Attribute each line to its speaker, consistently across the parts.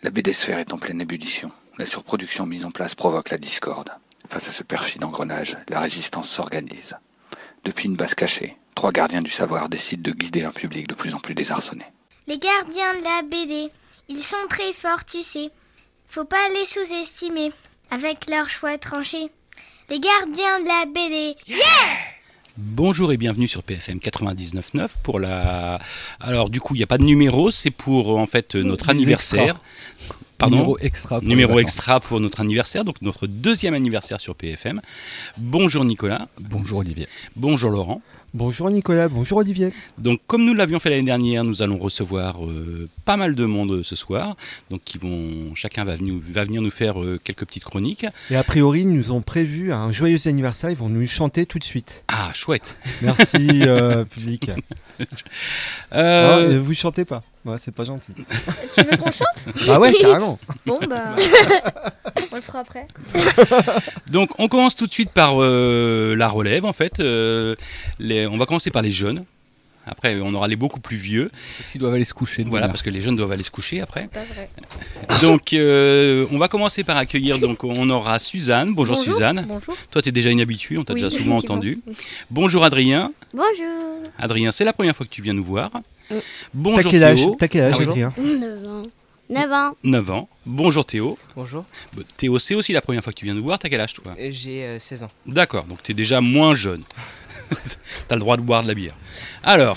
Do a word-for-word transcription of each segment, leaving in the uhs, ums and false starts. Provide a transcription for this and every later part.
Speaker 1: La B D Sphère est en pleine ébullition. La surproduction mise en place provoque la discorde. Face à ce perfide engrenage, la résistance s'organise. Depuis une base cachée, trois gardiens du savoir décident de guider un public de plus en plus désarçonné.
Speaker 2: Les gardiens de la B D, ils sont très forts, tu sais. Faut pas les sous-estimer, avec leurs choix tranchés. Les gardiens de la B D, yeah!
Speaker 3: Bonjour et bienvenue sur P F M quatre-vingt-dix-neuf neuf pour la... Alors du coup, il n'y a pas de numéro, c'est pour en fait notre anniversaire. Pardon,
Speaker 4: numéro extra. Pour
Speaker 3: numéro extra pour notre anniversaire, donc notre deuxième anniversaire sur P F M. Bonjour Nicolas.
Speaker 4: Bonjour Olivier.
Speaker 3: Bonjour Laurent.
Speaker 5: Bonjour Nicolas, bonjour Olivier.
Speaker 3: Donc comme nous l'avions fait l'année dernière, nous allons recevoir euh, pas mal de monde ce soir. Donc qui vont, chacun va venir, va venir nous faire euh, quelques petites chroniques.
Speaker 5: Et a priori, ils nous ont prévu un joyeux anniversaire, ils vont nous chanter tout de suite.
Speaker 3: Ah, chouette.
Speaker 5: Merci euh, public.
Speaker 3: Euh...
Speaker 5: Non, vous chantez pas, ouais, c'est pas gentil.
Speaker 2: Tu veux qu'on chante ?
Speaker 5: Bah ouais, carrément.
Speaker 2: Bon bah, on le fera après.
Speaker 3: Donc on commence tout de suite par euh, la relève en fait. Euh, les, on va commencer par les jeunes. Après on aura les beaucoup plus vieux.
Speaker 4: Parce qu'ils doivent aller se coucher.
Speaker 3: Voilà, parce que les jeunes doivent aller se coucher après.
Speaker 2: C'est pas vrai.
Speaker 3: Donc euh, on va commencer par accueillir, donc on aura Suzanne. Bonjour,
Speaker 2: Bonjour.
Speaker 3: Suzanne.
Speaker 2: Bonjour.
Speaker 3: Toi tu es déjà une habituée, on t'a
Speaker 2: Oui,
Speaker 3: déjà souvent
Speaker 2: effectivement.
Speaker 3: entendu.
Speaker 2: Oui.
Speaker 3: Bonjour Adrien.
Speaker 2: Bonjour.
Speaker 3: Adrien, c'est la première fois que tu viens nous voir.
Speaker 2: Oui.
Speaker 3: Bonjour
Speaker 5: T'as quel âge,
Speaker 3: Théo.
Speaker 5: T'as quel âge
Speaker 3: Ah oui.
Speaker 5: Adrien ?
Speaker 2: neuf ans. neuf ans.
Speaker 3: neuf ans. Bonjour Théo.
Speaker 6: Bonjour,
Speaker 3: Bah, Théo, c'est aussi la première fois que tu viens nous voir. T'as quel âge toi ?
Speaker 6: et j'ai euh, seize ans.
Speaker 3: D'accord, donc tu es déjà moins jeune. T'as le droit de boire de la bière. Alors,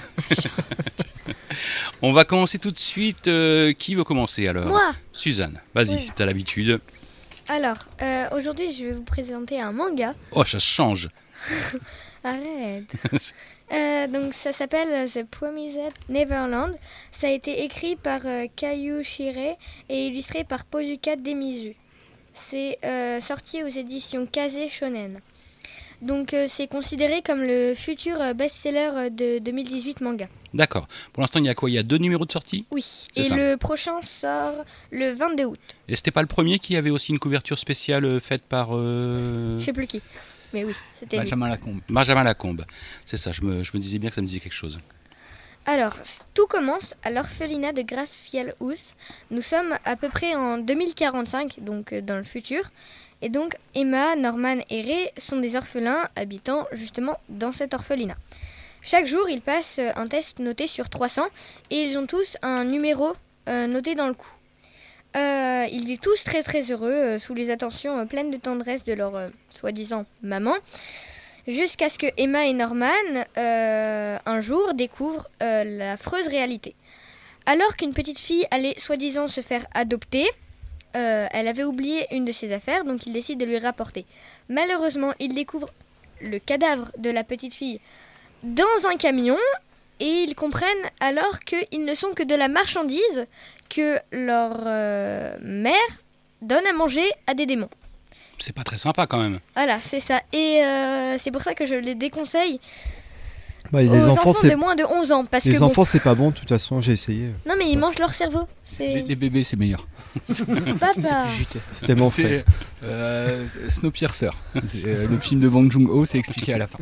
Speaker 3: on va commencer tout de suite. Euh, qui veut commencer alors ?
Speaker 2: Moi.
Speaker 3: Suzanne, vas-y,
Speaker 2: Oui.
Speaker 3: t'as l'habitude.
Speaker 2: Alors, euh, aujourd'hui, je vais vous présenter un manga.
Speaker 3: Oh, ça change.
Speaker 2: Arrête. Euh, donc ça s'appelle The Promised Neverland. Ça a été écrit par euh, Kayu Shirei et illustré par Pozuka Demizu. C'est euh, sorti aux éditions Kaze Shonen. Donc euh, c'est considéré comme le futur euh, best-seller euh, de deux mille dix-huit manga.
Speaker 3: D'accord. Pour l'instant, il y a quoi ? Il y a deux numéros de sortie ?
Speaker 2: Oui.
Speaker 3: C'est
Speaker 2: Et
Speaker 3: ça.
Speaker 2: le prochain sort le vingt-deux août.
Speaker 3: Et c'était pas le premier qui avait aussi une couverture spéciale euh, faite par euh,
Speaker 2: Je sais plus qui. Mais oui, c'était lui.
Speaker 4: Benjamin Lacombe.
Speaker 3: Benjamin Lacombe. C'est ça, je me, je me disais bien que ça me disait quelque chose.
Speaker 2: Alors, tout commence à l'orphelinat de Grasfjellhus. Nous sommes à peu près en deux mille quarante-cinq, donc euh, dans le futur. Et donc, Emma, Norman et Ray sont des orphelins habitant justement dans cet orphelinat. Chaque jour, ils passent euh, un test noté sur trois cents et ils ont tous un numéro euh, noté dans le cou. Euh, ils vivent tous très très heureux, euh, sous les attentions euh, pleines de tendresse de leur euh, soi-disant maman. Jusqu'à ce que Emma et Norman, euh, un jour, découvrent euh, l'affreuse réalité. Alors qu'une petite fille allait soi-disant se faire adopter, euh, elle avait oublié une de ses affaires, donc ils décident de lui rapporter. Malheureusement, ils découvrent le cadavre de la petite fille dans un camion, et ils comprennent alors qu'ils ne sont que de la marchandise que leur euh, mère donne à manger à des démons.
Speaker 3: C'est pas très sympa quand même.
Speaker 2: Voilà, c'est ça. Et euh, c'est pour ça que je les déconseille
Speaker 5: Bah, les
Speaker 2: aux
Speaker 5: enfants,
Speaker 2: enfants
Speaker 5: c'est...
Speaker 2: de moins de onze ans. Parce
Speaker 5: les
Speaker 2: que bon,
Speaker 5: enfants, c'est pas bon, de toute façon, j'ai essayé.
Speaker 2: non mais ils mangent leur cerveau.
Speaker 4: Les,
Speaker 2: C'est
Speaker 4: les bébés, c'est meilleur.
Speaker 2: papa.
Speaker 5: C'est tellement frais.
Speaker 4: C'est euh, Snowpiercer. C'est, euh, le film de Bong Joon-ho, c'est expliqué à la fin.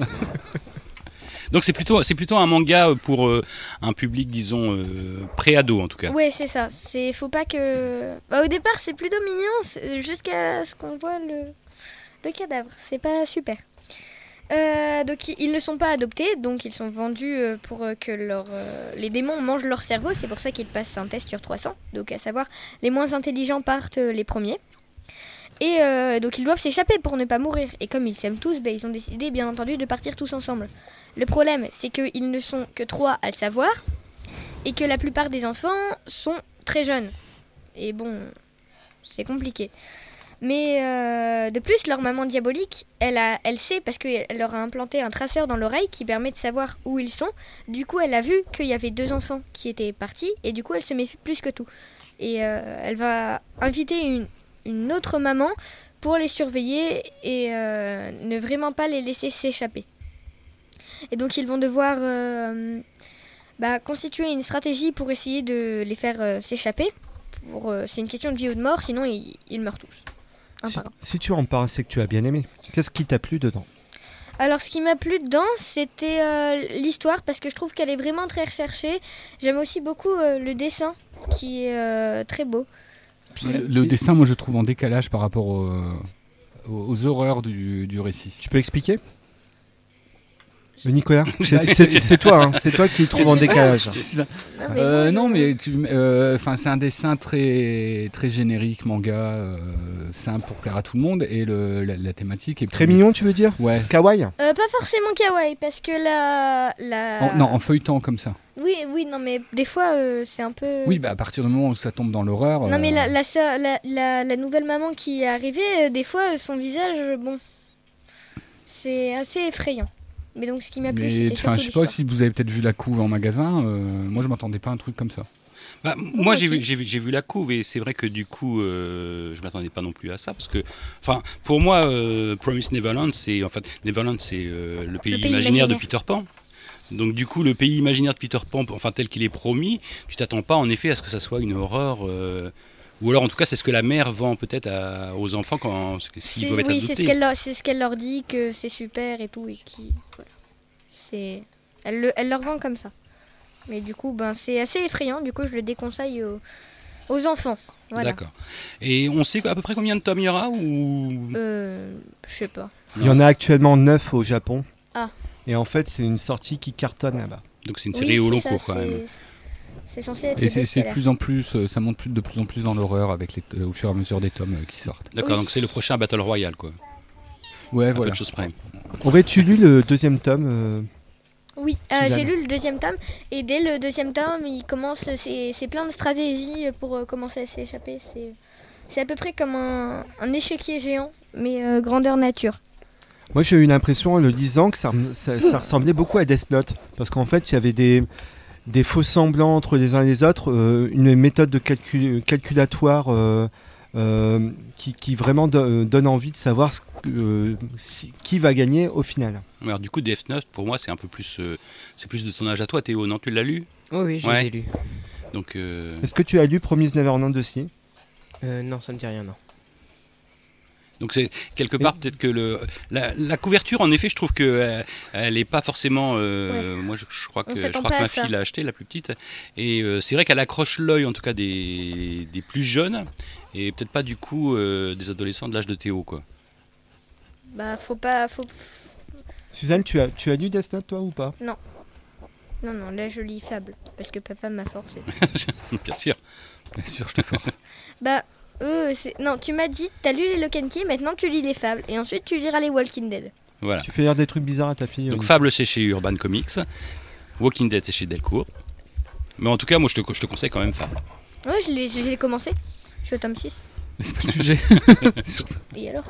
Speaker 3: Donc c'est plutôt, c'est plutôt un manga pour euh, un public, disons, euh, pré-ado en tout cas.
Speaker 2: Ouais, c'est ça. C'est faut pas que. Bah, au départ, c'est plutôt mignon c'est- jusqu'à ce qu'on voit le le cadavre. C'est pas super. Euh, donc i- ils ne sont pas adoptés, donc ils sont vendus euh, pour euh, que leur, euh, les démons mangent leur cerveau. C'est pour ça qu'ils passent un test sur trois cents. Donc à savoir, les moins intelligents partent euh, les premiers. Et euh, donc ils doivent s'échapper pour ne pas mourir. Et comme ils s'aiment tous, ben, ils ont décidé bien entendu de partir tous ensemble. Le problème, c'est qu'ils ne sont que trois à le savoir et que la plupart des enfants sont très jeunes. Et bon, c'est compliqué. Mais euh, de plus, leur maman diabolique, elle, a, elle sait parce qu'elle leur a implanté un traceur dans l'oreille qui permet de savoir où ils sont. Du coup, elle a vu qu'il y avait deux enfants qui étaient partis et du coup, elle se méfie plus que tout. Et euh, elle va inviter une, une autre maman pour les surveiller et euh, ne vraiment pas les laisser s'échapper. Et donc, ils vont devoir euh, bah, constituer une stratégie pour essayer de les faire euh, s'échapper. Pour, euh, c'est une question de vie ou de mort, sinon ils, ils meurent tous. Un
Speaker 5: Si,
Speaker 2: par un.
Speaker 5: si tu en parles, c'est que tu as bien aimé. Qu'est-ce qui t'a plu dedans ?
Speaker 2: Alors, ce qui m'a plu dedans, c'était euh, l'histoire, parce que je trouve qu'elle est vraiment très recherchée. J'aime aussi beaucoup euh, le dessin qui est euh, très beau. Puis,
Speaker 4: Le, le dessin, moi, je trouve en décalage par rapport au- aux, aux horreurs du, du récit.
Speaker 5: Tu peux expliquer Nicolas, c'est, c'est- c'est toi, hein, c'est toi qui trouve en décalage.
Speaker 2: non, mais
Speaker 4: Euh,
Speaker 2: moi,
Speaker 4: non,
Speaker 2: je-
Speaker 4: mais tu- euh, 'fin, c'est un dessin très, très générique, manga, euh, simple pour plaire à tout le monde, et le, la, la thématique est
Speaker 5: Très
Speaker 4: plus-
Speaker 5: mignon, tu veux dire
Speaker 4: Ouais.
Speaker 5: Kawaii
Speaker 2: Euh, pas forcément kawaii, parce que la... la...
Speaker 4: En- non, en feuilletant comme ça.
Speaker 2: Oui, oui, non, mais des fois, euh, c'est un peu...
Speaker 4: Oui, bah à partir du moment où ça tombe dans l'horreur.
Speaker 2: Non, mais
Speaker 4: euh,
Speaker 2: la, la, sœur- la, la, la nouvelle maman qui est arrivée, euh, des fois, son visage, euh, bon, c'est assez effrayant. Mais donc, ce qui m'a plu,
Speaker 4: mais,
Speaker 2: c'était
Speaker 4: enfin,
Speaker 2: surtout
Speaker 4: je sais pas
Speaker 2: l'histoire.
Speaker 4: si vous avez peut-être vu la couve en magasin. euh, moi, je m'attendais pas à un truc comme ça.
Speaker 3: Bah, moi,
Speaker 2: moi
Speaker 3: j'ai
Speaker 2: aussi.
Speaker 3: vu, j'ai vu, j'ai vu la couve et c'est vrai que du coup, euh, je m'attendais pas non plus à ça parce que, enfin, pour moi, euh, Promise Neverland, c'est en fait Neverland, c'est euh, le pays,
Speaker 2: pays
Speaker 3: imaginaire de
Speaker 2: imaginaire.
Speaker 3: Peter Pan. Donc du coup, le pays imaginaire de Peter Pan, enfin tel qu'il est promis, tu t'attends pas en effet à ce que ça soit une horreur. euh, Ou alors, en tout cas, c'est ce que la mère vend peut-être à- aux enfants quand s'ils
Speaker 2: C'est-
Speaker 3: doivent être
Speaker 2: oui, c'est
Speaker 3: adoptés.
Speaker 2: ce qu'elle leur, c'est ce qu'elle leur dit, que c'est super et tout. Et qui, voilà. c'est, elle, le, elle leur vend comme ça. Mais du coup, ben, c'est assez effrayant. Du coup, je le déconseille aux, aux enfants. Voilà.
Speaker 3: D'accord. Et on sait à peu près combien de tomes il y aura ou
Speaker 2: Euh, je sais pas.
Speaker 5: Il y en a actuellement neuf au Japon.
Speaker 2: Ah.
Speaker 5: Et en fait, c'est une sortie qui cartonne là-bas.
Speaker 3: Donc c'est une
Speaker 2: Oui,
Speaker 3: série au
Speaker 2: c'est
Speaker 3: long
Speaker 2: ça,
Speaker 3: cours quand
Speaker 2: c'est-
Speaker 3: même.
Speaker 2: C'est censé être
Speaker 4: Et
Speaker 2: le
Speaker 4: c'est, c'est de
Speaker 2: best-seller.
Speaker 4: plus en plus, euh, ça monte plus, de plus en plus dans l'horreur avec les, euh, au fur et à mesure des tomes euh, qui sortent.
Speaker 3: D'accord,
Speaker 2: Oui.
Speaker 3: donc c'est le prochain Battle Royale quoi.
Speaker 4: Ouais,
Speaker 3: Un peu
Speaker 4: voilà.
Speaker 3: de choses près.
Speaker 5: Aurais-tu lu le deuxième tome euh,
Speaker 2: Oui, euh,
Speaker 5: Suzanne.
Speaker 2: j'ai lu le deuxième tome. Et dès le deuxième tome, il commence. C'est, c'est plein de stratégies pour euh, commencer à s'échapper. C'est, c'est à peu près comme un, un échiquier géant, mais euh, grandeur nature.
Speaker 5: Moi, j'ai eu l'impression en le lisant que ça, rem- ça- ça ressemblait beaucoup à Death Note. Parce qu'en fait, il y avait des, des faux semblants entre les uns et les autres, euh, une méthode de calcul, calculatoire euh, euh, qui, qui vraiment do- donne envie de savoir ce que- euh, si- qui va gagner au final.
Speaker 3: Alors du coup, Death Note, pour moi, c'est un peu plus, euh, c'est plus de ton âge à toi, Théo. Non, tu l'as lu.
Speaker 6: Oh oui, je
Speaker 3: Ouais.
Speaker 6: l'ai lu.
Speaker 3: Donc euh,
Speaker 5: Est-ce que tu as lu Promise Neverland aussi
Speaker 6: Euh, non, ça me dit rien, non.
Speaker 3: Donc c'est quelque part peut-être que le la, la couverture en effet je trouve que euh, elle est pas forcément euh, moi je, je crois
Speaker 2: On
Speaker 3: que je
Speaker 2: s'attend
Speaker 3: crois
Speaker 2: pas
Speaker 3: que ma
Speaker 2: à ça.
Speaker 3: fille l'a acheté la plus petite et euh, c'est vrai qu'elle accroche l'œil en tout cas des, des plus jeunes et peut-être pas du coup euh, des adolescents de l'âge de Théo quoi.
Speaker 2: Bah, faut pas. Faut...
Speaker 5: Suzanne, tu as, tu as lu Death Note toi ou pas
Speaker 2: Non, non, là je lis Fable. Parce que papa m'a forcé.
Speaker 3: Bien sûr.
Speaker 4: Bien sûr, je te force.
Speaker 2: Bah, eux, c'est... Non, tu m'as dit, t'as lu les Lock and Key, maintenant tu lis les Fables. Et ensuite tu liras les Walking Dead.
Speaker 3: Voilà.
Speaker 5: Tu fais lire des trucs bizarres à ta fille
Speaker 3: Donc
Speaker 5: euh,
Speaker 3: Fable c'est chez Urban Comics, Walking Dead c'est chez Delcourt. Mais en tout cas moi je te, je te conseille quand même Fable.
Speaker 2: Ouais, je l'ai, je l'ai commencé. Je suis au tome six.
Speaker 4: C'est pas le sujet.
Speaker 2: Et alors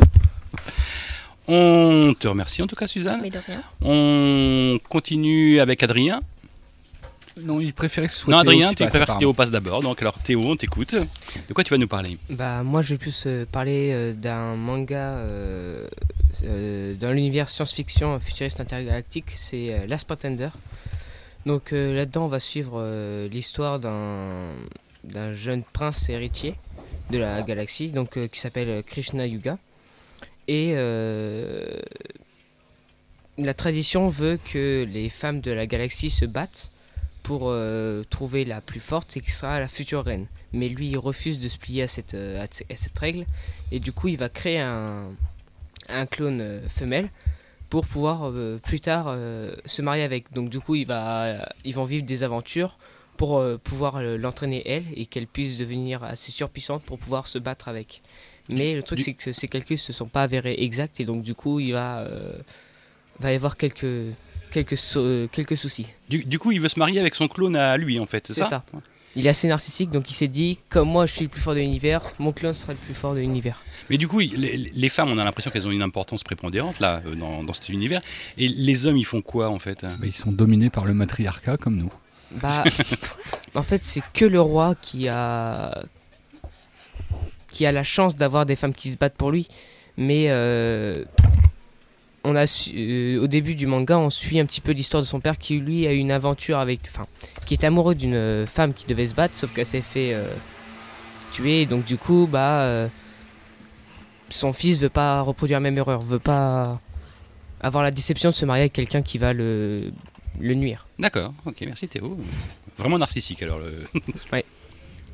Speaker 3: On te remercie en tout cas Suzanne.
Speaker 2: Mais de rien.
Speaker 3: On continue avec Adrien.
Speaker 4: Non, il préférait que ce soit
Speaker 3: Non,
Speaker 4: Théo
Speaker 3: Adrien,
Speaker 4: qui
Speaker 3: tu
Speaker 4: passe,
Speaker 3: préfères que
Speaker 4: apparemment.
Speaker 3: Théo passe d'abord. Donc, alors, Théo, on t'écoute. De quoi tu vas nous parler?
Speaker 6: Bah, moi, je vais plus euh, parler euh, d'un manga euh, euh, dans l'univers science-fiction futuriste intergalactique. C'est euh, Last Pretender. Donc euh, là-dedans, on va suivre euh, l'histoire d'un d'un jeune prince héritier de la galaxie, donc euh, qui s'appelle Krishna Yuga. Et euh, la tradition veut que les femmes de la galaxie se battent pour euh, trouver la plus forte et qui sera la future reine. Mais lui, il refuse de se plier à cette, euh, à t- à cette règle. Et du coup, il va créer un, un clone euh, femelle pour pouvoir euh, plus tard euh, se marier avec. Donc du coup, il va, euh, ils vont vivre des aventures pour euh, pouvoir euh, l'entraîner elle et qu'elle puisse devenir assez surpuissante pour pouvoir se battre avec. Mais le truc,
Speaker 3: Du-
Speaker 6: c'est que ces calculs ne se sont pas avérés exacts et donc du coup, il va, euh, va y avoir quelques, quelques, so- quelques soucis.
Speaker 3: Du, du coup, il veut se marier avec son clone à lui, en fait, c'est
Speaker 6: C'est
Speaker 3: ça,
Speaker 6: ça. Il est assez narcissique, donc il s'est dit, comme moi je suis le plus fort de l'univers, mon clone sera le plus fort de l'univers.
Speaker 3: Mais du coup, les, les femmes, on a l'impression qu'elles ont une importance prépondérante, là, euh, dans, dans cet univers. Et les hommes, ils font quoi, en fait?
Speaker 4: Bah, ils sont dominés par le matriarcat comme nous.
Speaker 6: Bah, en fait, c'est que le roi qui a qui a la chance d'avoir des femmes qui se battent pour lui. Mais euh, on a su- euh, au début du manga, on suit un petit peu l'histoire de son père qui lui a eu une aventure avec, enfin, qui est amoureux d'une euh, femme qui devait se battre, sauf qu'elle s'est fait euh, tuer. Et donc du coup, bah, euh, son fils veut pas reproduire la même erreur, veut pas avoir la déception de se marier avec quelqu'un qui va le le nuire.
Speaker 3: D'accord, ok, merci Théo. Vraiment narcissique, alors. Le...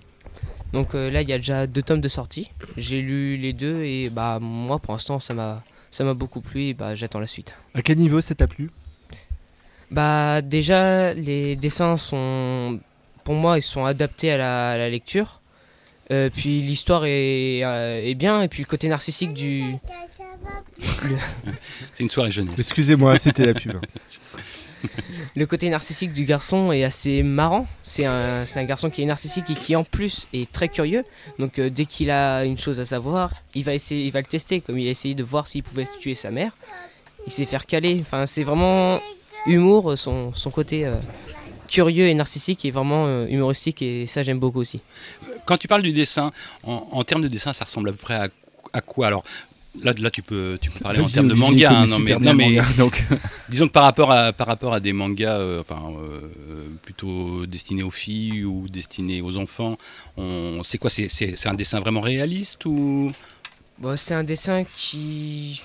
Speaker 6: Donc euh, là, il y a déjà deux tomes de sortie. J'ai lu les deux et bah moi, pour l'instant, ça m'a ça m'a beaucoup plu et bah j'attends la suite.
Speaker 5: À quel niveau ça t'a plu?
Speaker 6: Bah déjà, les dessins sont, pour moi, ils sont adaptés à la, à la lecture. Euh, puis l'histoire est, euh, est bien et puis le côté narcissique du... Le,
Speaker 3: C'est une soirée jeunesse.
Speaker 5: Excusez-moi, c'était la pub.
Speaker 6: le côté narcissique du garçon est assez marrant. C'est un, c'est un garçon qui est narcissique et qui en plus est très curieux. Donc euh, dès qu'il a une chose à savoir, il va essayer, il va le tester. Comme il a essayé de voir s'il pouvait tuer sa mère, il s'est fait caler. Enfin, c'est vraiment humour, son, son côté euh, curieux et narcissique est vraiment euh, humoristique et ça j'aime beaucoup aussi.
Speaker 3: Quand tu parles du dessin, en, en termes de dessin, ça ressemble à peu près à, à quoi alors? Là, là tu, peux, tu peux parler en
Speaker 4: Vas-y,
Speaker 3: termes de
Speaker 4: Olivier
Speaker 3: manga, hein,
Speaker 4: connaît
Speaker 3: non, mais,
Speaker 4: super bien
Speaker 3: non,
Speaker 4: le
Speaker 3: mais
Speaker 4: manga, donc.
Speaker 3: disons que par rapport à, par rapport à des mangas euh, enfin, euh, plutôt destinés aux filles ou destinés aux enfants, on, c'est quoi, c'est, c'est, c'est un dessin vraiment réaliste ou...
Speaker 6: Bon, c'est un dessin qui...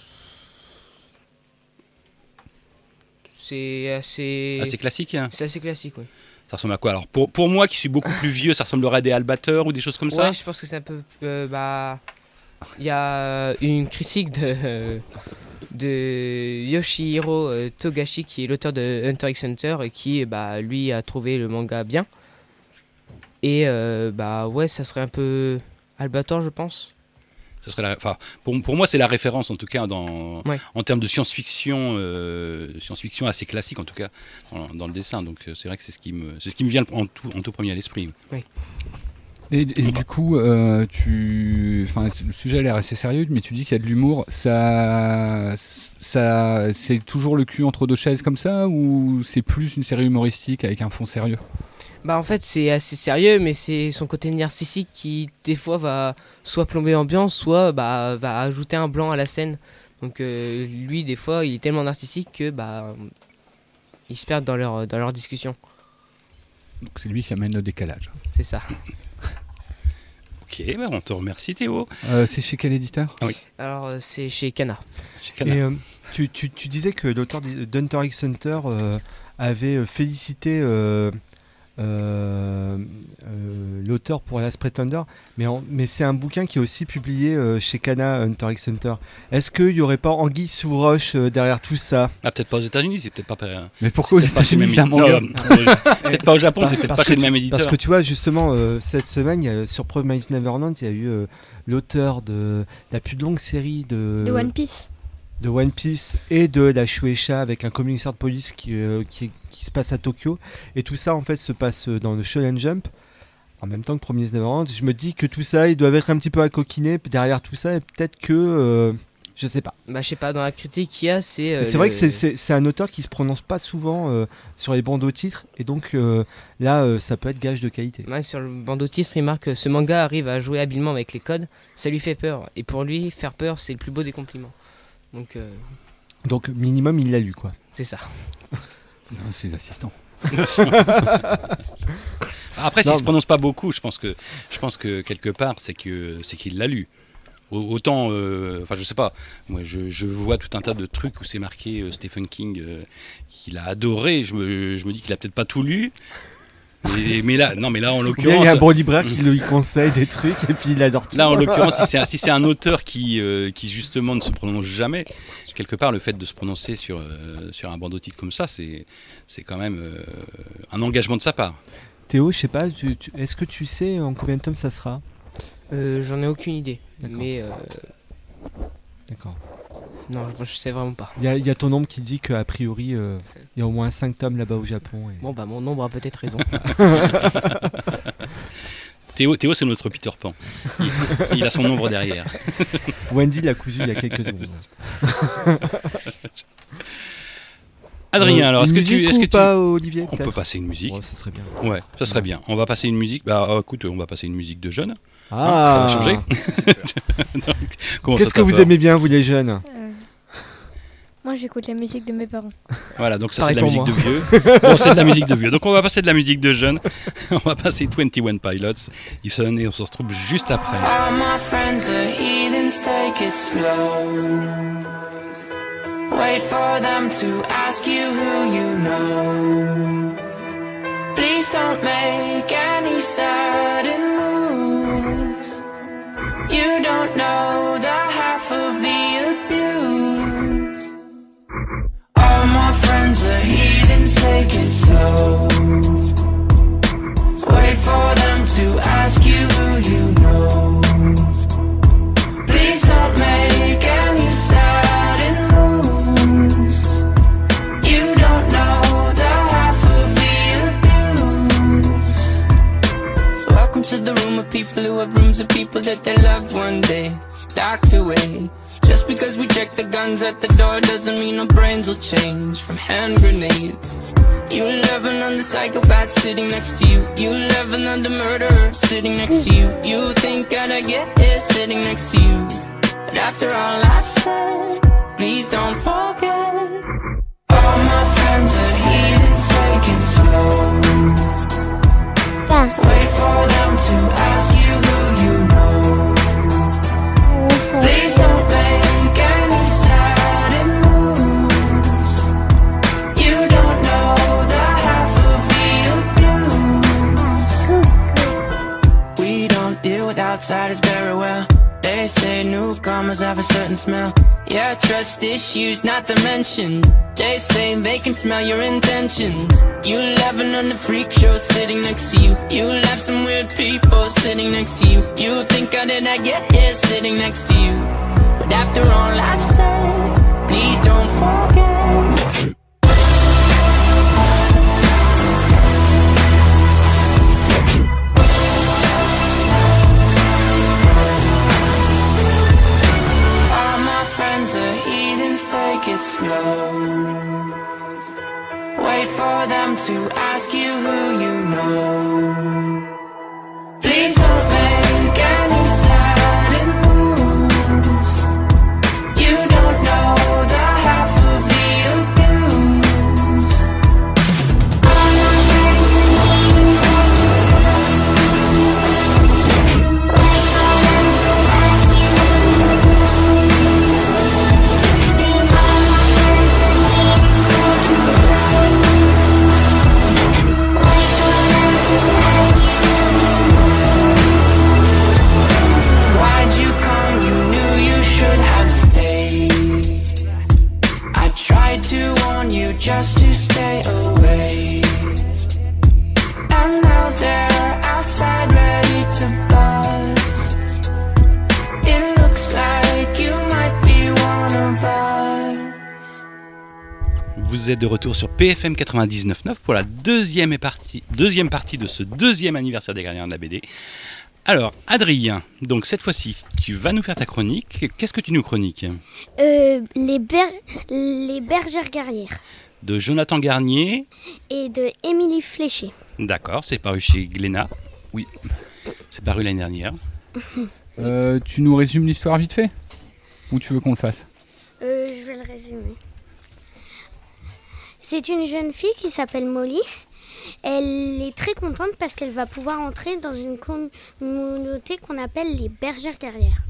Speaker 6: C'est assez...
Speaker 3: assez classique hein.
Speaker 6: C'est assez classique, oui.
Speaker 3: Ça ressemble à quoi? Alors pour, pour moi qui suis beaucoup plus vieux, ça ressemblerait à des Albateurs ou des choses comme ça?
Speaker 6: Ouais, je pense que c'est un peu... Euh, bah... Il y a une critique de, de Yoshihiro euh, Togashi qui est l'auteur de Hunter x Hunter et qui bah, lui a trouvé le manga bien. Et euh, bah ouais, ça serait un peu Albator, je pense.
Speaker 3: Ça serait la, enfin, pour, pour moi, c'est la référence en tout cas dans,
Speaker 6: ouais.
Speaker 3: en termes de science-fiction, euh, science-fiction assez classique en tout cas dans, dans le dessin. Donc c'est vrai que c'est ce qui me, c'est ce qui me vient en tout, en tout premier à l'esprit.
Speaker 6: Oui.
Speaker 4: Et, et du coup, euh, tu, enfin, le sujet a l'air assez sérieux, mais tu dis qu'il y a de l'humour. Ça, ça, c'est toujours le cul entre deux chaises comme ça, ou c'est plus une série humoristique avec un fond sérieux?
Speaker 6: Bah en fait c'est assez sérieux, mais c'est son côté narcissique qui des fois va soit plomber l'ambiance, soit bah, va ajouter un blanc à la scène. Donc euh, lui des fois il est tellement narcissique que bah ils se perdent dans leur dans leur discussion.
Speaker 4: Donc c'est lui qui amène le décalage.
Speaker 6: C'est ça.
Speaker 3: Ok, bah on te remercie Théo.
Speaker 4: Euh, c'est chez quel éditeur?
Speaker 3: Ah oui.
Speaker 6: Alors euh, c'est chez Kana.
Speaker 3: Chez Kana.
Speaker 5: Et euh, tu, tu, tu disais que l'auteur d'Hunter x Hunter euh, avait félicité euh, euh, euh, l'auteur pour Last Pretender, mais, en, mais c'est un bouquin qui est aussi publié euh, chez Kana, Hunter x Hunter. Est-ce qu'il n'y aurait pas anguille sous roche euh, derrière tout ça?
Speaker 3: Ah, peut-être pas aux États-Unis, c'est peut-être pas. Euh,
Speaker 4: mais pourquoi aux États-Unis c'est un manga?
Speaker 3: Peut-être pas au Japon, c'est peut-être pas chez le même éditeur.
Speaker 5: Parce que tu vois, justement, euh, cette semaine, y a, sur Promised Neverland, il y a eu euh, l'auteur de la plus longue série de,
Speaker 2: De One Piece.
Speaker 5: de One Piece et de la Shueisha avec un commissaire de police qui, euh, qui, qui se passe à Tokyo. Et tout ça, en fait, se passe dans le Shonen Jump. En même temps que Promised Neverland. Je me dis que tout ça, ils doivent être un petit peu à coquiner derrière tout ça. Et peut-être que... Euh, je sais pas.
Speaker 6: Bah je sais pas, dans la critique qu'il y a, c'est... Euh,
Speaker 5: c'est
Speaker 6: le...
Speaker 5: vrai que c'est, c'est, c'est un auteur qui se prononce pas souvent euh, sur les bandeaux titres. Et donc euh, là, euh, ça peut être gage de qualité.
Speaker 6: Ouais, sur le bandeau titre, il marque ce manga arrive à jouer habilement avec les codes. Ça lui fait peur. Et pour lui, faire peur, c'est le plus beau des compliments. Donc, euh...
Speaker 5: donc minimum, il l'a lu, quoi.
Speaker 6: C'est ça.
Speaker 4: Non, ses assistants.
Speaker 3: Après, s'il
Speaker 5: Non,
Speaker 3: ne se prononce pas beaucoup, je pense que, je pense que quelque part, c'est, que, c'est qu'il l'a lu. Autant, euh, enfin je sais pas, moi je, je vois tout un tas de trucs où c'est marqué euh, Stephen King euh, qu'il a adoré, je me, je me dis qu'il a peut-être pas tout lu. Mais, mais là, non, mais là en l'occurrence.
Speaker 5: Il y a un bon libraire qui lui conseille des trucs et puis il adore tout.
Speaker 3: Là en l'occurrence, si c'est, si c'est un auteur qui, euh, qui justement ne se prononce jamais, quelque part le fait de se prononcer sur, euh, sur un bandeau titre comme ça, c'est, c'est quand même euh, un engagement de sa part.
Speaker 5: Théo, je sais pas, tu, tu, est-ce que tu sais en combien de tomes ça sera?
Speaker 6: euh, J'en ai aucune idée.
Speaker 5: D'accord.
Speaker 6: Mais. Euh...
Speaker 5: D'accord.
Speaker 6: Non, je, je sais vraiment pas.
Speaker 5: Il y, y a ton ombre qui dit qu'a priori, il euh, y a au moins cinq tomes là-bas au Japon. Et...
Speaker 6: Bon, bah, mon ombre a peut-être raison.
Speaker 3: Théo, Théo, c'est notre Peter Pan. Il, il a son ombre derrière.
Speaker 5: Wendy l'a cousu il y a quelques secondes.
Speaker 3: Adrien,
Speaker 5: euh,
Speaker 3: alors est-ce que tu, est-ce
Speaker 5: ou
Speaker 3: que tu...
Speaker 5: pas, Olivier?
Speaker 3: On peut passer une musique.
Speaker 5: Ouais, ça serait bien.
Speaker 3: Ouais, ça serait bien. On va passer une musique. Bah, oh, écoute, on va passer une musique de jeunes.
Speaker 5: Ah,
Speaker 3: hein, ça va changer. Donc,
Speaker 5: qu'est-ce que vous aimez bien, vous les jeunes?
Speaker 2: Euh, Moi, j'écoute la musique de mes parents.
Speaker 3: Voilà, donc ça
Speaker 6: Pareil
Speaker 3: c'est de la
Speaker 6: pour
Speaker 3: musique
Speaker 6: moi.
Speaker 3: de vieux. Bon, c'est de la musique de vieux. Donc on va passer de la musique de jeunes. On va passer vingt et un Pilots. Ifson et on se retrouve juste après.
Speaker 7: All my friends are heathens, take it slow. Wait for them to ask you who you know. Please don't make any sudden moves. people who have rooms of people that they love one day docked away. Just because we check the guns at the door doesn't mean our brains will change from hand grenades. You love another psychopath sitting next to you. You love another murderer sitting next to you. You think I'd get here sitting next to you. But after all I've said, please don't forget. All my friends are heathens, take it slow. Wait for them to ask you who you know. Please don't make any sudden moves. You don't know the half of the blues. We don't deal with outsiders very well. They say newcomers have a certain smell. Yeah, trust issues not to mention. They say they can smell your intentions. You laughing on the freak show sitting next to you. You laugh some weird people sitting next to you. You think how did I get here sitting next to you. But after all I've said, please don't forget. Take it slow. Wait for them to ask you who you know. Please don't make any sudden moves. You don't know the half of the abuse. I'm not ready. Wait for them to ask you who you just to stay away. And now they're outside ready to buzz. It looks like you might be one of us.
Speaker 3: Vous êtes de retour sur P F M quatre-vingt-dix-neuf neuf pour la deuxième partie, deuxième partie de ce deuxième anniversaire des Gardiens de la B D. Alors, Adrien, donc cette fois-ci, tu vas nous faire ta chronique. Qu'est-ce que tu nous chroniques ?
Speaker 8: euh, les, ber- les bergères guerrières.
Speaker 3: De Jonathan Garnier.
Speaker 8: Et de Émilie Fléché.
Speaker 3: D'accord, c'est paru chez Glénat. Oui, c'est paru l'année dernière.
Speaker 4: Euh, tu nous résumes l'histoire vite fait ? Ou tu veux qu'on le fasse ?
Speaker 8: euh, Je vais le résumer. C'est une jeune fille qui s'appelle Molly. Elle est très contente parce qu'elle va pouvoir entrer dans une communauté qu'on appelle les bergères guerrières.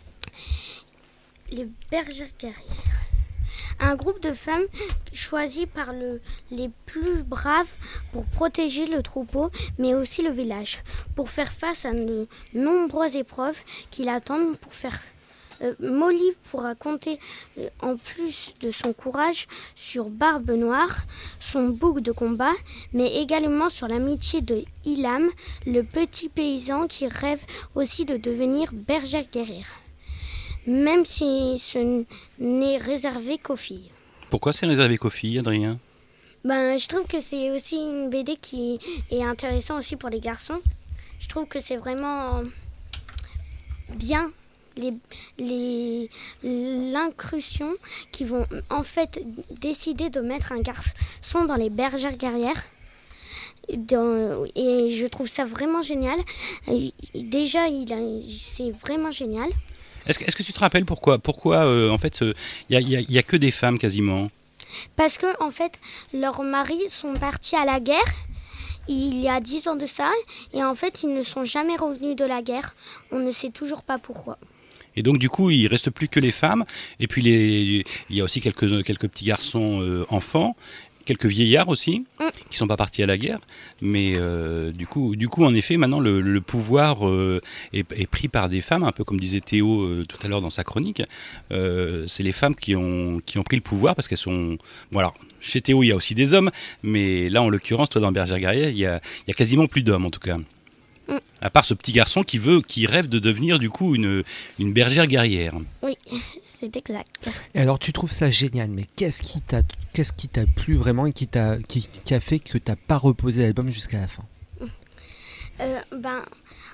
Speaker 8: Les bergères guerrières. Un groupe de femmes choisies par le, les plus braves pour protéger le troupeau, mais aussi le village, pour faire face à de nombreuses épreuves qui l'attendent. Pour faire euh, Molly pourra compter, euh, en plus de son courage, sur Barbe Noire, son bouc de combat, mais également sur l'amitié de Ilham, le petit paysan qui rêve aussi de devenir bergère guerrière. Même si ce n'est réservé qu'aux filles.
Speaker 3: Pourquoi c'est réservé qu'aux filles, Adrien ?
Speaker 8: Ben, je trouve que c'est aussi une B D qui est intéressante aussi pour les garçons. Je trouve que c'est vraiment bien les, les, l'incursion qui vont en fait décider de mettre un garçon dans les bergères guerrières. Dans, et je trouve ça vraiment génial. Déjà, il a, c'est vraiment génial.
Speaker 3: Est-ce que, est-ce que tu te rappelles pourquoi, pourquoi euh, en fait, il n'y a, y a, y a que des femmes quasiment ?
Speaker 8: Parce que en fait, leurs maris sont partis à la guerre il y a dix ans de ça, et en fait, ils ne sont jamais revenus de la guerre. On ne sait toujours pas pourquoi.
Speaker 3: Et donc du coup, il ne reste plus que les femmes, et puis les, il y a aussi quelques, quelques petits garçons euh, enfants, quelques vieillards aussi, mm. qui ne sont pas partis à la guerre, mais euh, du, coup, du coup, en effet, maintenant, le, le pouvoir euh, est, est pris par des femmes, un peu comme disait Théo euh, tout à l'heure dans sa chronique. Euh, c'est les femmes qui ont, qui ont pris le pouvoir, parce qu'elles sont... Bon alors, chez Théo, il y a aussi des hommes, mais là, en l'occurrence, toi, dans Bergère guerrière, il y a, il y a quasiment plus d'hommes, en tout cas. Mm. À part ce petit garçon qui veut, qui rêve de devenir, du coup, une, une bergère guerrière.
Speaker 8: Oui, c'est exact.
Speaker 5: Et alors, tu trouves ça génial, mais qu'est-ce qui t'a, qu'est-ce qui t'a plu vraiment et qui, t'a, qui, qui a fait que tu n'as pas reposé l'album jusqu'à la fin ?
Speaker 8: euh, Ben,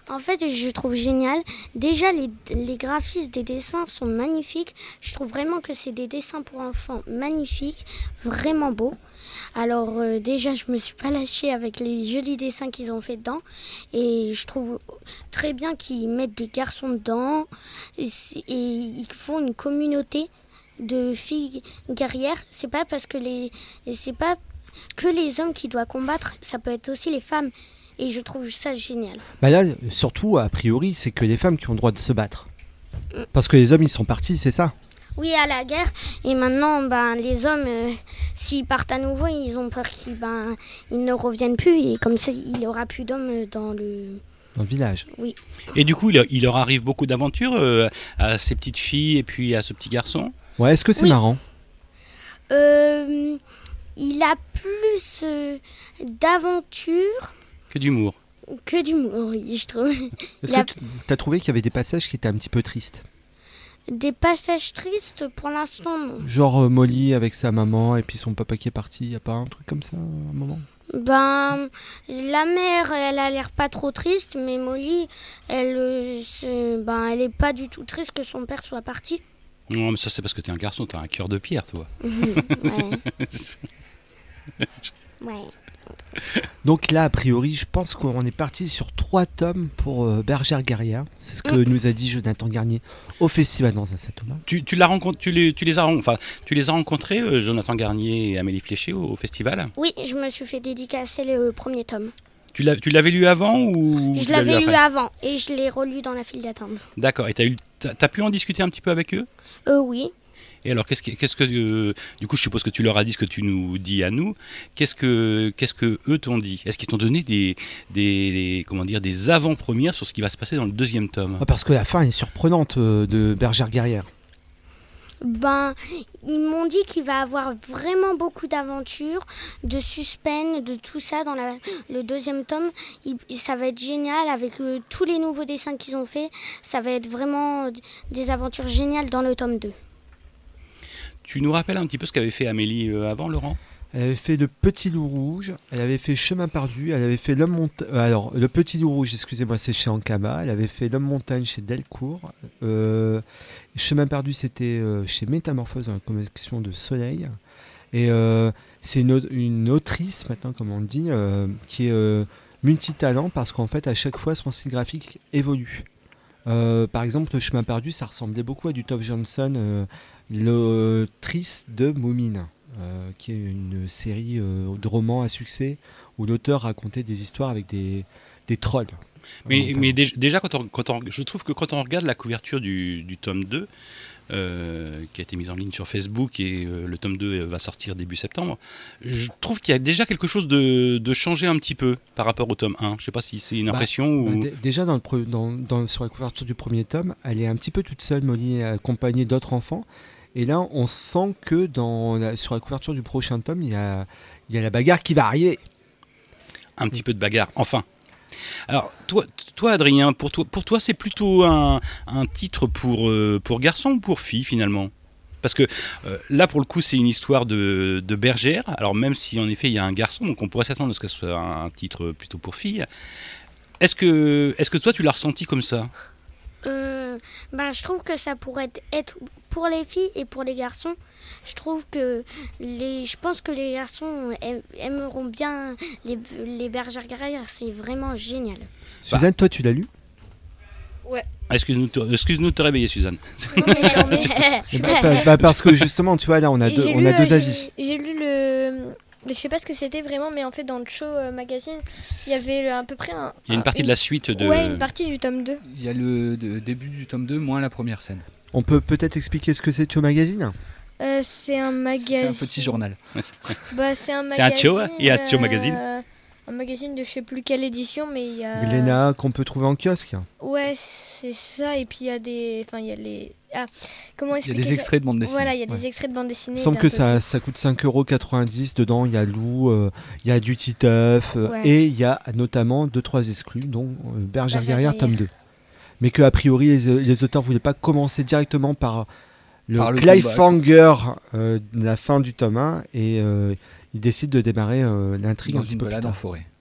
Speaker 8: En fait, je trouve génial. Déjà, les, les graphismes des dessins sont magnifiques. Je trouve vraiment que c'est des dessins pour enfants magnifiques, vraiment beaux. Alors euh, déjà, je me suis pas lâchée avec les jolis dessins qu'ils ont fait dedans. Et je trouve très bien qu'ils mettent des garçons dedans. Et, et ils font une communauté de filles guerrières. C'est pas parce que les... C'est pas que les hommes qui doivent combattre, ça peut être aussi les femmes. Et je trouve ça génial.
Speaker 5: Bah là, surtout, a priori, c'est que les femmes qui ont le droit de se battre. Parce que les hommes, ils sont partis, c'est ça ?
Speaker 8: Oui, à la guerre. Et maintenant, ben, les hommes, euh, s'ils partent à nouveau, ils ont peur qu'ils ben, ils ne reviennent plus. Et comme ça, il n'y aura plus d'hommes dans le...
Speaker 5: Dans le village.
Speaker 8: Oui.
Speaker 3: Et du coup, il, il leur arrive beaucoup d'aventures euh, à ces petites filles et puis à ce petit garçon.
Speaker 5: Ouais, est-ce que c'est
Speaker 8: Oui.
Speaker 5: marrant ?
Speaker 8: euh, Il a plus euh, d'aventures
Speaker 3: Que d'humour.
Speaker 8: que d'humour, oui, je trouve.
Speaker 5: Est-ce
Speaker 8: Il a
Speaker 5: que tu as trouvé qu'il y avait des passages qui étaient un petit peu tristes ?
Speaker 8: des passages tristes, pour l'instant, non.
Speaker 5: Genre euh, Molly avec sa maman et puis son papa qui est parti, il n'y a pas un truc comme ça à un moment ?
Speaker 8: Ben, la mère, elle a l'air pas trop triste, mais Molly, elle, euh, se- ben, elle est pas du tout triste que son père soit parti.
Speaker 3: Non, mais ça, c'est parce que t'es un garçon, t'as un cœur de pierre, toi.
Speaker 8: Ouais. Ouais.
Speaker 5: Donc là, a priori, je pense qu'on est parti sur trois tomes pour euh, Bergère guerrière. C'est ce que nous a dit Jonathan Garnier au festival dans un Satoma.
Speaker 3: Tu, tu, l'as rencontré, tu, les, tu, les as, ren- enfin, tu les as rencontrés, euh, Jonathan Garnier et Amélie Fléché, au, au festival.
Speaker 8: Oui, je me suis fait dédicacer le premier tome.
Speaker 3: Tu, l'as, tu l'avais lu avant ou
Speaker 8: Je
Speaker 3: tu l'as
Speaker 8: l'avais lu
Speaker 3: après
Speaker 8: avant et je l'ai relu dans la file d'attente.
Speaker 3: D'accord. Et t'as, eu, t'as, t'as pu en discuter un petit peu avec eux ?
Speaker 8: Euh, oui.
Speaker 3: Et alors, qu'est-ce que, qu'est-ce que euh, du coup, je suppose que tu leur as dit ce que tu nous dis à nous. Qu'est-ce que, qu'est-ce que eux t'ont dit ? Est-ce qu'ils t'ont donné des, des, des- comment dire, des avant-premières sur ce qui va se passer dans le deuxième tome ?
Speaker 5: Ah, parce que la fin est surprenante euh, de Bergère guerrière.
Speaker 8: Ben, ils m'ont dit qu'il va avoir vraiment beaucoup d'aventures, de suspense, de tout ça dans la- le deuxième tome. Il- ça va être génial avec euh, tous les nouveaux dessins qu'ils ont faits. Ça va être vraiment euh, des aventures géniales dans le tome deux.
Speaker 3: Tu nous rappelles un petit peu ce qu'avait fait Amélie euh, avant, Laurent ?
Speaker 5: Elle avait fait Le Petit Loup Rouge, elle avait fait Chemin Perdu, elle avait fait L'Homme Montagne. Alors, Le Petit Loup Rouge, excusez-moi, c'est chez Ankama. Elle avait fait L'Homme Montagne chez Delcourt. Euh, Chemin Perdu, c'était euh, chez Métamorphose dans la collection de Soleil. Et euh, c'est une, au- une autrice, maintenant, comme on le dit, euh, qui est euh, multitalent parce qu'en fait, à chaque fois, son style graphique évolue. Euh, par exemple, Le Chemin Perdu, ça ressemblait beaucoup à du Tove Jansson, euh, l'autrice de Moumine. Euh, qui est une série euh, de romans à succès où l'auteur racontait des histoires avec des, des trolls.
Speaker 3: Mais,
Speaker 5: Enfin,
Speaker 3: mais dé- déjà, quand on, quand on- je trouve que quand on regarde la couverture du, du tome deux, euh, qui a été mise en ligne sur Facebook, et euh, le tome deux va sortir début septembre, je trouve qu'il y a déjà quelque chose de, de changé un petit peu par rapport au tome un. Je ne sais pas si c'est une
Speaker 5: Bah,
Speaker 3: impression
Speaker 5: bah,
Speaker 3: ou...
Speaker 5: dé- déjà dans le pre- dans, dans- sur la couverture du premier tome, elle est un petit peu toute seule, Molly, accompagnée d'autres enfants. Et là, on sent que dans la- sur la couverture du prochain tome, il y a, il y a la bagarre qui va arriver.
Speaker 3: Un petit peu de bagarre, enfin. Alors, toi, toi Adrien, pour toi, pour toi c'est plutôt un, un titre pour, euh, pour garçon ou pour fille, finalement ? Parce que euh, là, pour le coup, c'est une histoire de, de bergère. Alors, même si, en effet, il y a un garçon, donc on pourrait s'attendre à ce que ce soit un, un titre plutôt pour fille. Est-ce que, est-ce que toi, tu l'as ressenti comme ça ?
Speaker 8: Euh, ben, je trouve que ça pourrait être pour les filles et pour les garçons. Je trouve que les, je pense que les garçons aim- aimeront bien les, les bergères guerrières. C'est vraiment génial.
Speaker 5: Suzanne, toi, tu l'as lu ?
Speaker 3: Ah, excuse-nous, de te- excuse-nous de te réveiller, Suzanne.
Speaker 5: Eh ben, bah, bah, parce que justement, tu vois, là, on a
Speaker 2: Et
Speaker 5: deux,
Speaker 2: j'ai
Speaker 5: on
Speaker 2: lu,
Speaker 5: a
Speaker 2: euh,
Speaker 5: deux
Speaker 2: j'ai-
Speaker 5: avis.
Speaker 2: J'ai lu le. Je sais pas ce que c'était vraiment, mais en fait, dans le show euh, magazine, il y avait le- à peu près un.
Speaker 3: Il y a une partie de la suite de...
Speaker 2: Ouais, une partie du tome deux.
Speaker 4: Il y a le de- début du tome deux, moins la première scène.
Speaker 5: On peut peut-être expliquer ce que c'est Cho Magazine ?
Speaker 2: Euh, c'est un
Speaker 4: C'est un
Speaker 2: magazine.
Speaker 4: petit journal.
Speaker 2: Bah, c'est un
Speaker 3: C'est un
Speaker 2: magazine.
Speaker 3: show, il y a un show
Speaker 2: euh,
Speaker 3: magazine.
Speaker 2: Un magazine de je sais plus quelle édition, mais il y a.
Speaker 5: Glénat, qu'on peut trouver en kiosque.
Speaker 2: Ouais, c'est ça. Et puis il y a des. Enfin, il y a les. Ah, comment
Speaker 4: Il y a
Speaker 2: expliquer
Speaker 4: des
Speaker 2: ça
Speaker 4: extraits de bande dessinée.
Speaker 2: Voilà, il y a des
Speaker 5: Ouais.
Speaker 2: extraits de bande
Speaker 5: Il
Speaker 2: dessinée.
Speaker 5: me semble
Speaker 2: d'un
Speaker 5: que
Speaker 2: peu
Speaker 5: ça,
Speaker 2: tout.
Speaker 5: ça coûte cinq euros quatre-vingt-dix. Dedans, il y a Lou, euh, il y a du Titeuf, euh,
Speaker 2: Ouais.
Speaker 5: et il y a notamment deux trois exclus, dont euh, Bergère
Speaker 2: Bergère
Speaker 5: guerrière, tome
Speaker 2: guerrière.
Speaker 5: deux. Mais que, a priori, les, les auteurs ne voulaient pas commencer directement par le
Speaker 4: Par le
Speaker 5: cliffhanger euh, de la fin du tome un, et euh, ils décident de démarrer euh, l'intrigue un
Speaker 4: Dans
Speaker 5: petit
Speaker 4: une
Speaker 5: peu plus
Speaker 4: balade en
Speaker 5: tard.
Speaker 4: forêt.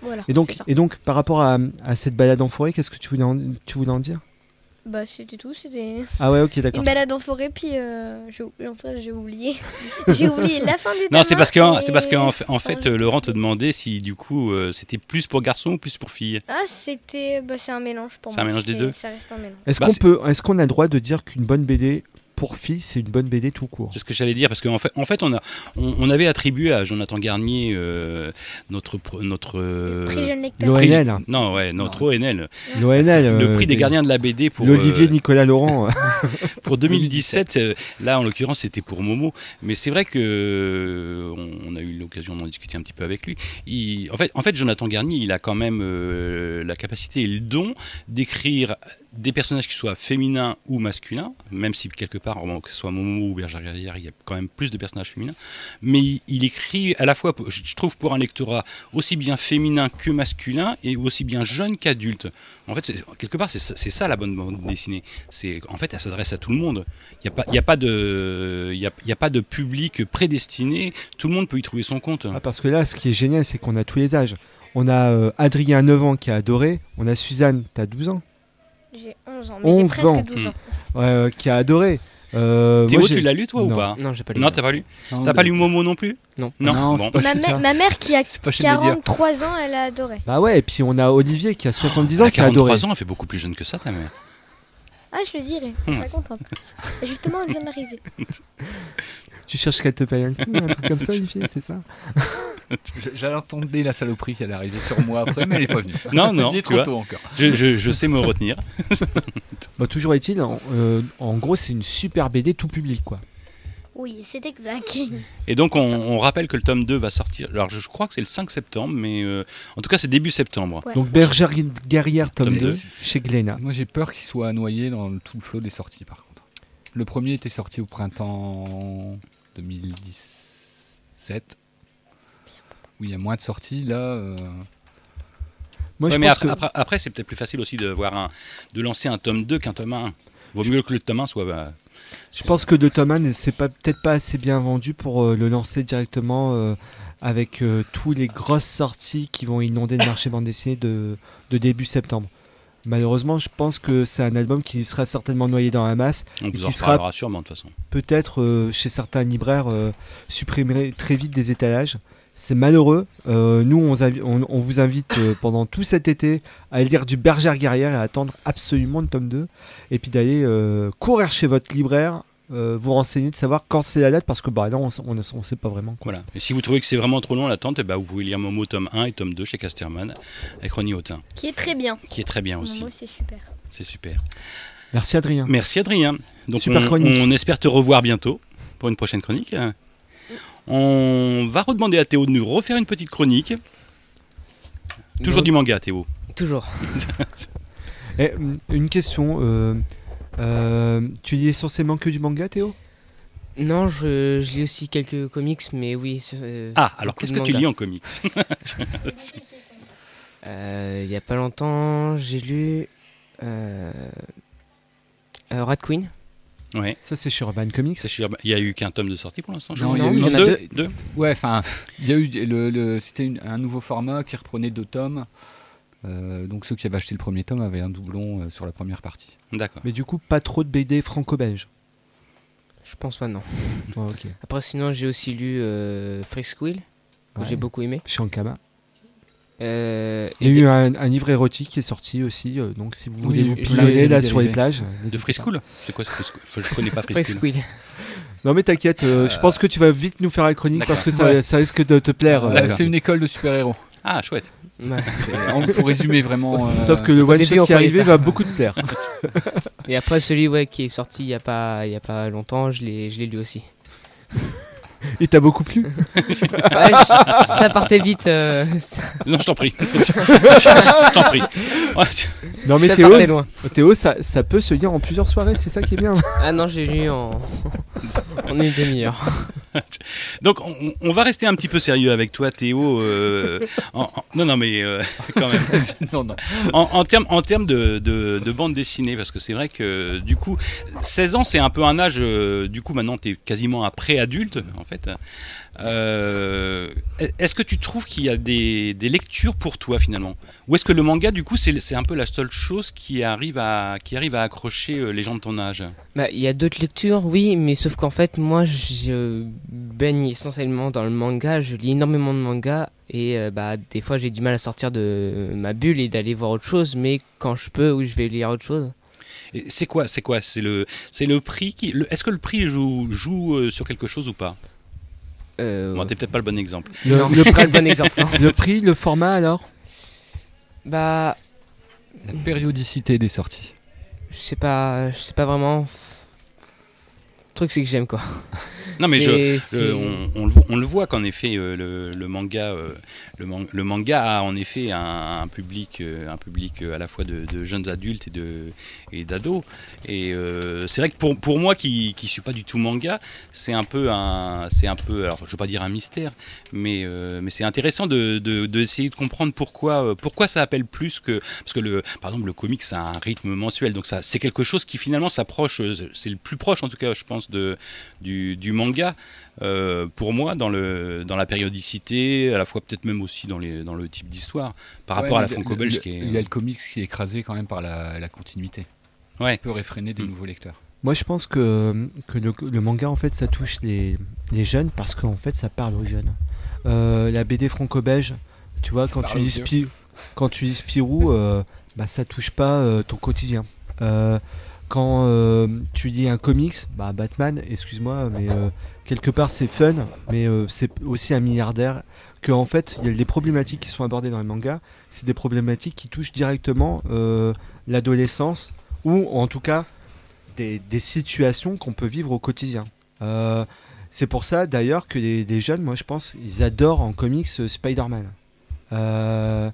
Speaker 2: Voilà.
Speaker 5: Et donc,
Speaker 2: c'est ça.
Speaker 5: et donc, par rapport à, à cette balade en forêt, qu'est-ce que tu voulais en, tu voulais en dire?
Speaker 2: Bah c'était tout, c'était
Speaker 5: Ah ouais, ok, d'accord.
Speaker 2: une balade en forêt, puis euh, j'ai en fait, j'ai oublié. j'ai oublié la fin du
Speaker 3: Non,
Speaker 2: tome
Speaker 3: c'est
Speaker 2: un
Speaker 3: parce que
Speaker 2: et-
Speaker 3: c'est parce qu'en fait, en fait,
Speaker 2: Enfin,
Speaker 3: euh, Laurent te demandait si du coup euh, c'était plus pour garçons ou plus pour filles.
Speaker 2: Ah, c'était. Bah, c'est un mélange pour
Speaker 3: C'est
Speaker 2: moi.
Speaker 3: un mélange des deux.
Speaker 2: Ça reste un mélange.
Speaker 5: Est-ce
Speaker 3: Bah,
Speaker 5: qu'on
Speaker 3: c'est-
Speaker 5: peut, est-ce qu'on a le droit de dire qu'une bonne B D pour filles, c'est une bonne B D tout court?
Speaker 3: C'est ce que j'allais dire parce qu'en fait, en fait, on a, on, on avait attribué à Jonathan Garnier euh, notre pro- notre euh,
Speaker 2: Très jeune lecteur.
Speaker 5: l'O N L.
Speaker 3: non ouais notre O N L,
Speaker 5: L'O N L.
Speaker 3: le
Speaker 5: euh,
Speaker 3: prix des gardiens de la B D pour
Speaker 5: L'Olivier
Speaker 3: euh,
Speaker 5: Nicolas Laurent.
Speaker 3: pour deux mille dix-sept. euh, là, en l'occurrence, c'était pour Momo. Mais c'est vrai que euh, on, on a eu l'occasion d'en discuter un petit peu avec lui. Il, en fait, en fait, Jonathan Garnier, il a quand même euh, la capacité et le don d'écrire des personnages qui soient féminins ou masculins, même si quelque part, bon, que ce soit Momo ou Bergère Guerrière, il y a quand même plus de personnages féminins. Mais il, il écrit à la fois, je je trouve, pour un lectorat aussi bien féminin que masculin et aussi bien jeune qu'adulte. En fait, c'est- quelque part, c'est ça, c'est ça la bonne bande dessinée. C'est, en fait, elle s'adresse à tout le monde. Il n'y a, pas- il y a, pas de- il y a, il y a pas de public prédestiné. Tout le monde peut y trouver son compte.
Speaker 5: Ah, parce que là, ce qui est génial, c'est qu'on a tous les âges. On a euh, Adrien, neuf ans, qui a adoré. On a Suzanne, t'as douze ans,
Speaker 2: J'ai onze ans, mais j'ai
Speaker 5: onze
Speaker 2: presque
Speaker 5: ans.
Speaker 2: douze ans.
Speaker 5: euh, qui a adoré. Euh,
Speaker 3: Théo,
Speaker 5: moi, j'ai-
Speaker 3: tu l'as lu toi ou
Speaker 5: Non.
Speaker 3: pas?
Speaker 6: Non, j'ai pas lu.
Speaker 3: Non, t'as pas lu.
Speaker 4: Non,
Speaker 3: T'as pas
Speaker 4: mais-
Speaker 3: lu Momo non plus?
Speaker 6: Non.
Speaker 3: Non.
Speaker 4: Non,
Speaker 3: Bon.
Speaker 4: c'est pas
Speaker 2: Ma,
Speaker 4: chez
Speaker 2: mè-
Speaker 4: ça.
Speaker 2: ma mère qui a
Speaker 4: C'est pas chez Média.
Speaker 2: quarante-trois ans, elle a adoré.
Speaker 5: Bah ouais, et puis on a Olivier qui a soixante-dix
Speaker 3: Elle
Speaker 5: ans
Speaker 3: a
Speaker 5: qui a adoré.
Speaker 3: quarante-trois ans, elle fait beaucoup plus jeune que ça, ta mère.
Speaker 2: Ah, je le dirai,
Speaker 3: Hmm.
Speaker 2: ça compte un peu. Et justement, elle vient d'arriver.
Speaker 5: Tu cherches qu'elle te paye un coup, un truc comme ça, Olivier, c'est ça?
Speaker 4: Je- J'allais entendre la saloperie qui allait arriver sur moi après, mais elle est pas venue.
Speaker 3: Non, non,
Speaker 4: Il est
Speaker 3: tu
Speaker 4: trop
Speaker 3: vois.
Speaker 4: tôt encore.
Speaker 3: Je, je- je sais me retenir.
Speaker 5: Bah, toujours est-il, en, euh, en gros, c'est une super B D tout public, quoi.
Speaker 8: Oui, c'est exact.
Speaker 3: Et donc, on, on rappelle que le tome deux va sortir. Alors, je, je crois que c'est le cinq septembre, mais euh, en tout cas, c'est début septembre.
Speaker 2: Ouais.
Speaker 5: Donc Bergère Guerrière, tome
Speaker 3: Tome
Speaker 5: deux,
Speaker 3: deux.
Speaker 5: chez Glénat.
Speaker 4: Moi j'ai peur qu'il soit noyé dans le tout le flot des sorties par contre. Le premier était sorti au printemps deux mille dix-sept. Où il y a moins de sorties là. euh,
Speaker 5: Moi,
Speaker 3: Ouais,
Speaker 5: je
Speaker 3: mais
Speaker 5: pense
Speaker 3: après,
Speaker 5: que...
Speaker 3: après, après, c'est peut-être plus facile aussi de, voir un, de lancer un tome deux qu'un tome un. Vaut mieux que le tome un soit. Bah,
Speaker 5: Je pense que de Thomas, c'est pas peut-être pas assez bien vendu pour euh, le lancer directement euh, avec euh, tous les grosses sorties qui vont inonder le marché bande dessinée de, de début septembre. Malheureusement, je pense que c'est un album qui sera certainement noyé dans la masse,
Speaker 3: on
Speaker 5: Et
Speaker 3: vous en
Speaker 5: qui sera-
Speaker 3: reparlera sûrement de toute façon.
Speaker 5: peut-être euh, chez certains libraires euh, supprimé très vite des étalages. C'est malheureux. Euh, nous, on, avi- on- on vous invite euh, pendant tout cet été à lire du Bergère Guerrière et à attendre absolument le tome deux. Et puis d'aller euh, courir chez votre libraire, euh, vous renseigner de savoir quand c'est la date, parce que bah, là, on ne sait pas vraiment. quoi.
Speaker 3: Voilà. Et si vous trouvez que c'est vraiment trop long l'attente, eh ben, vous pouvez lire Momo tome un et tome deux chez Casterman avec Ronnie Hautain,
Speaker 2: Qui est très bien.
Speaker 3: qui est très bien aussi.
Speaker 2: Moi, c'est super.
Speaker 3: C'est super.
Speaker 5: Merci Adrien.
Speaker 3: Merci Adrien. Donc
Speaker 5: Super
Speaker 3: on,
Speaker 5: chronique.
Speaker 3: on espère te revoir bientôt pour une prochaine chronique. On va redemander à Théo de nous refaire une petite chronique. Toujours
Speaker 6: Donc,
Speaker 3: du manga, Théo.
Speaker 6: Toujours.
Speaker 5: Eh, hum, une question. euh, euh, tu lis essentiellement que du manga, Théo?
Speaker 6: Non, je, je lis aussi quelques comics, mais oui. c'est, euh,
Speaker 3: Ah, alors
Speaker 6: beaucoup
Speaker 3: qu'est-ce
Speaker 6: de
Speaker 3: que tu
Speaker 6: manga.
Speaker 3: lis en comics?
Speaker 6: Euh, Il y a pas longtemps, j'ai lu euh, euh, Rat Queen.
Speaker 3: Ouais.
Speaker 5: Ça, c'est chez Urban Comics.
Speaker 3: C'est sûr. Il y a eu qu'un tome de sortie pour l'instant. je
Speaker 4: Non,
Speaker 3: crois.
Speaker 4: il y a eu
Speaker 6: il y en a
Speaker 3: deux.
Speaker 6: deux.
Speaker 3: deux.
Speaker 4: Ouais, enfin, il y a eu le, le- c'était une- un nouveau format qui reprenait deux tomes. Euh, donc ceux qui avaient acheté le premier tome avaient un doublon euh, sur la première partie.
Speaker 3: D'accord.
Speaker 5: Mais du coup, pas trop de B D franco-belge.
Speaker 6: Je pense pas, non.
Speaker 5: Oh, ok.
Speaker 6: Après, sinon, j'ai aussi lu euh, Free Squill, que
Speaker 5: Ouais.
Speaker 6: j'ai beaucoup aimé.
Speaker 5: Chez Ankama.
Speaker 6: Euh,
Speaker 5: Il y a
Speaker 6: et
Speaker 5: eu
Speaker 6: des-
Speaker 5: un, un livre érotique qui est sorti aussi. euh, donc, si vous
Speaker 4: Oui,
Speaker 5: voulez vous
Speaker 6: je l'ai
Speaker 5: plonger
Speaker 6: aussi
Speaker 5: là
Speaker 4: lu
Speaker 5: sur les
Speaker 4: dérivé.
Speaker 5: plages.
Speaker 3: De
Speaker 5: n'hésitez
Speaker 3: Free
Speaker 5: pas.
Speaker 3: School? C'est quoi ce Free School? Enfin, je connais pas Free
Speaker 6: Free
Speaker 3: School.
Speaker 6: Squill.
Speaker 5: Non, mais t'inquiète, euh, je pense que tu vas vite nous faire la chronique
Speaker 3: D'accord.
Speaker 5: parce que ça,
Speaker 4: Ouais.
Speaker 5: ça risque de te plaire.
Speaker 4: Euh,
Speaker 5: euh,
Speaker 4: c'est une école de super-héros.
Speaker 3: Ah, chouette.
Speaker 6: Ouais.
Speaker 4: C'est- en- Pour résumer vraiment. euh,
Speaker 5: Sauf que le
Speaker 6: au
Speaker 5: one
Speaker 6: début,
Speaker 5: shot
Speaker 6: on
Speaker 5: qui est
Speaker 6: croyait
Speaker 5: arrivé
Speaker 6: ça.
Speaker 5: va beaucoup te plaire.
Speaker 6: Et après, celui ouais, qui est sorti il y a pas, il y a pas longtemps, je l'ai, je l'ai lu aussi.
Speaker 5: Et t'as beaucoup plu?
Speaker 6: Ouais, je- ça partait vite. euh, ça
Speaker 3: Non, je t'en prie. je t'en prie. Ouais, tu-
Speaker 5: Non, mais
Speaker 6: ça
Speaker 5: Théo,
Speaker 6: partait loin.
Speaker 5: Théo ça, ça peut se lire en plusieurs soirées, c'est ça qui est bien.
Speaker 6: Ah non, j'ai lu en, en une demi-heure.
Speaker 3: Donc on, on va rester un petit peu sérieux avec toi, Théo. euh, en- en- non, non, mais euh, quand même.
Speaker 4: Non, non.
Speaker 3: En, en termes en termes de, de, de bande dessinée, parce que c'est vrai que du coup, seize ans, c'est un peu un âge. euh, du coup, maintenant, tu es quasiment un pré-adulte, en fait. Euh, est-ce que tu trouves qu'il y a des, des lectures pour toi finalement, ou est-ce que le manga, du coup, c'est, c'est un peu la seule chose qui arrive à qui arrive à accrocher euh, les gens de ton âge?
Speaker 6: Bah, il y a d'autres lectures, oui, mais sauf qu'en fait, moi, je baigne essentiellement dans le manga, je lis énormément de mangas, et euh, bah, des fois, j'ai du mal à sortir de ma bulle et d'aller voir autre chose, mais quand je peux, oui, je vais lire autre chose.
Speaker 3: Et c'est quoi, c'est quoi, c'est le, c'est le prix qui, le- est-ce que le prix joue, joue euh, sur quelque chose ou pas?
Speaker 6: Euh,
Speaker 3: Bon, t'es peut-être pas le bon exemple.
Speaker 5: Le,
Speaker 6: non,
Speaker 5: le,
Speaker 6: c'est pas le bon exemple. non.
Speaker 5: le prix, le format alors
Speaker 6: Bah,
Speaker 4: La périodicité des sorties.
Speaker 6: je sais pas, je sais pas vraiment. Le truc, c'est que j'aime quoi.
Speaker 3: Non, mais je,
Speaker 6: C'est- c'est-
Speaker 3: Euh, on, on le, voit- on le voit qu'en effet euh, le, le manga euh, le, man- le manga a en effet un, un public euh, un public euh, à la fois de, de jeunes adultes et de et d'ados, et euh, c'est vrai que pour, pour moi qui qui suis pas du tout manga, c'est un peu un c'est un peu, alors je veux pas dire un mystère, mais euh, mais c'est intéressant de, de, de essayer de comprendre pourquoi euh, pourquoi ça appelle plus que, parce que le par exemple le comics, ça a un rythme mensuel, donc ça c'est quelque chose qui finalement s'approche, euh, c'est le plus proche en tout cas je pense de du, du manga. Euh, pour moi, dans, le, dans la périodicité, à la fois peut-être même aussi dans, les, dans le type d'histoire, par rapport
Speaker 4: Ouais,
Speaker 3: à la
Speaker 4: mais
Speaker 3: franco-belge
Speaker 4: le-
Speaker 3: qui est...
Speaker 4: Il y a le comics qui est écrasé quand même par la, la continuité.
Speaker 3: Ouais.
Speaker 4: Il peut réfréner des
Speaker 3: Mm.
Speaker 4: nouveaux lecteurs.
Speaker 5: Moi, je pense que, que le, le manga, en fait, ça touche les, les jeunes parce qu'en fait, ça parle aux jeunes. Euh, la B D franco-belge, tu vois, quand
Speaker 4: parle
Speaker 5: tu,
Speaker 4: aux
Speaker 5: lis
Speaker 4: vieux.
Speaker 5: Spirou, quand tu lis Spirou, euh, bah, ça touche pas euh, ton quotidien. Euh, quand euh, tu lis un comics, bah, Batman, excuse-moi, mais euh, quelque part c'est fun, mais euh, c'est aussi un milliardaire. Que en fait, il y a des problématiques qui sont abordées dans les mangas, c'est des problématiques qui touchent directement euh, l'adolescence, ou en tout cas des, des situations qu'on peut vivre au quotidien. Euh, c'est pour ça d'ailleurs que les, les jeunes, moi je pense, ils adorent en comics euh, Spider-Man. Euh,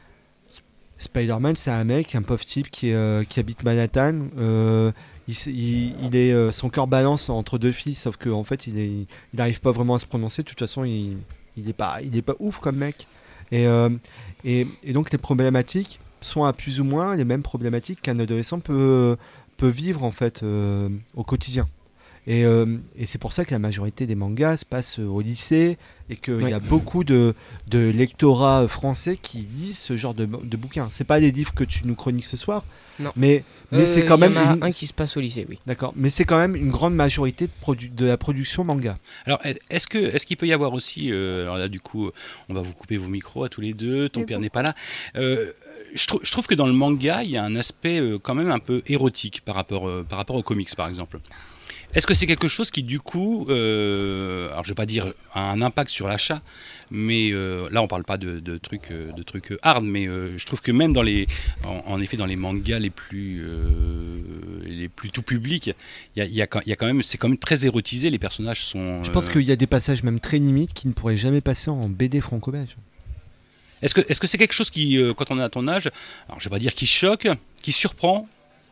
Speaker 5: Spider-Man, c'est un mec, un pauvre type qui, est, euh, qui habite Manhattan. Euh, il, s- il- il est, euh, son cœur balance entre deux filles, sauf qu'en en fait, il n'arrive pas vraiment à se prononcer. De toute façon, il il est pas, il est pas ouf comme mec. Et, euh, et, et donc, les problématiques sont à plus ou moins les mêmes problématiques qu'un adolescent peut, peut vivre en fait euh, au quotidien. Et, euh, et c'est pour ça que la majorité des mangas se passent au lycée et qu'il
Speaker 6: Oui.
Speaker 5: y a beaucoup de, de lectorats français qui lisent ce genre de, de bouquins. C'est pas les livres que tu nous chroniques ce soir,
Speaker 6: Non.
Speaker 5: mais, mais
Speaker 6: Euh,
Speaker 5: c'est quand
Speaker 6: il y
Speaker 5: même
Speaker 6: en a
Speaker 5: une,
Speaker 6: un qui se passe au lycée, oui.
Speaker 5: d'accord. Mais c'est quand même une grande majorité de, produ- de la production manga.
Speaker 3: Alors, est-ce que est-ce qu'il peut y avoir aussi, euh, alors là du coup, on va vous couper vos micros à tous les deux, ton
Speaker 2: Mais
Speaker 3: père
Speaker 2: bon.
Speaker 3: n'est pas là. Euh, je, trou- je trouve que dans le manga, il y a un aspect euh, quand même un peu érotique par rapport, euh, par rapport aux comics, par exemple. Est-ce que c'est quelque chose qui, du coup, euh, alors je vais pas dire a un impact sur l'achat, mais euh, là on parle pas de, de trucs, euh, de trucs euh, hard, mais euh, je trouve que même dans les, en, en effet, dans les mangas les plus, euh, les plus tout publics, il y a, il y a quand il y a quand même, c'est quand même très érotisé. Les personnages sont.
Speaker 5: Je pense
Speaker 3: euh,
Speaker 5: qu'il y a des passages même très limites qui ne pourraient jamais passer en B D franco-belge.
Speaker 3: Est-ce que est-ce que c'est quelque chose qui, euh, quand on est à ton âge, alors je vais pas dire qui choque, qui surprend,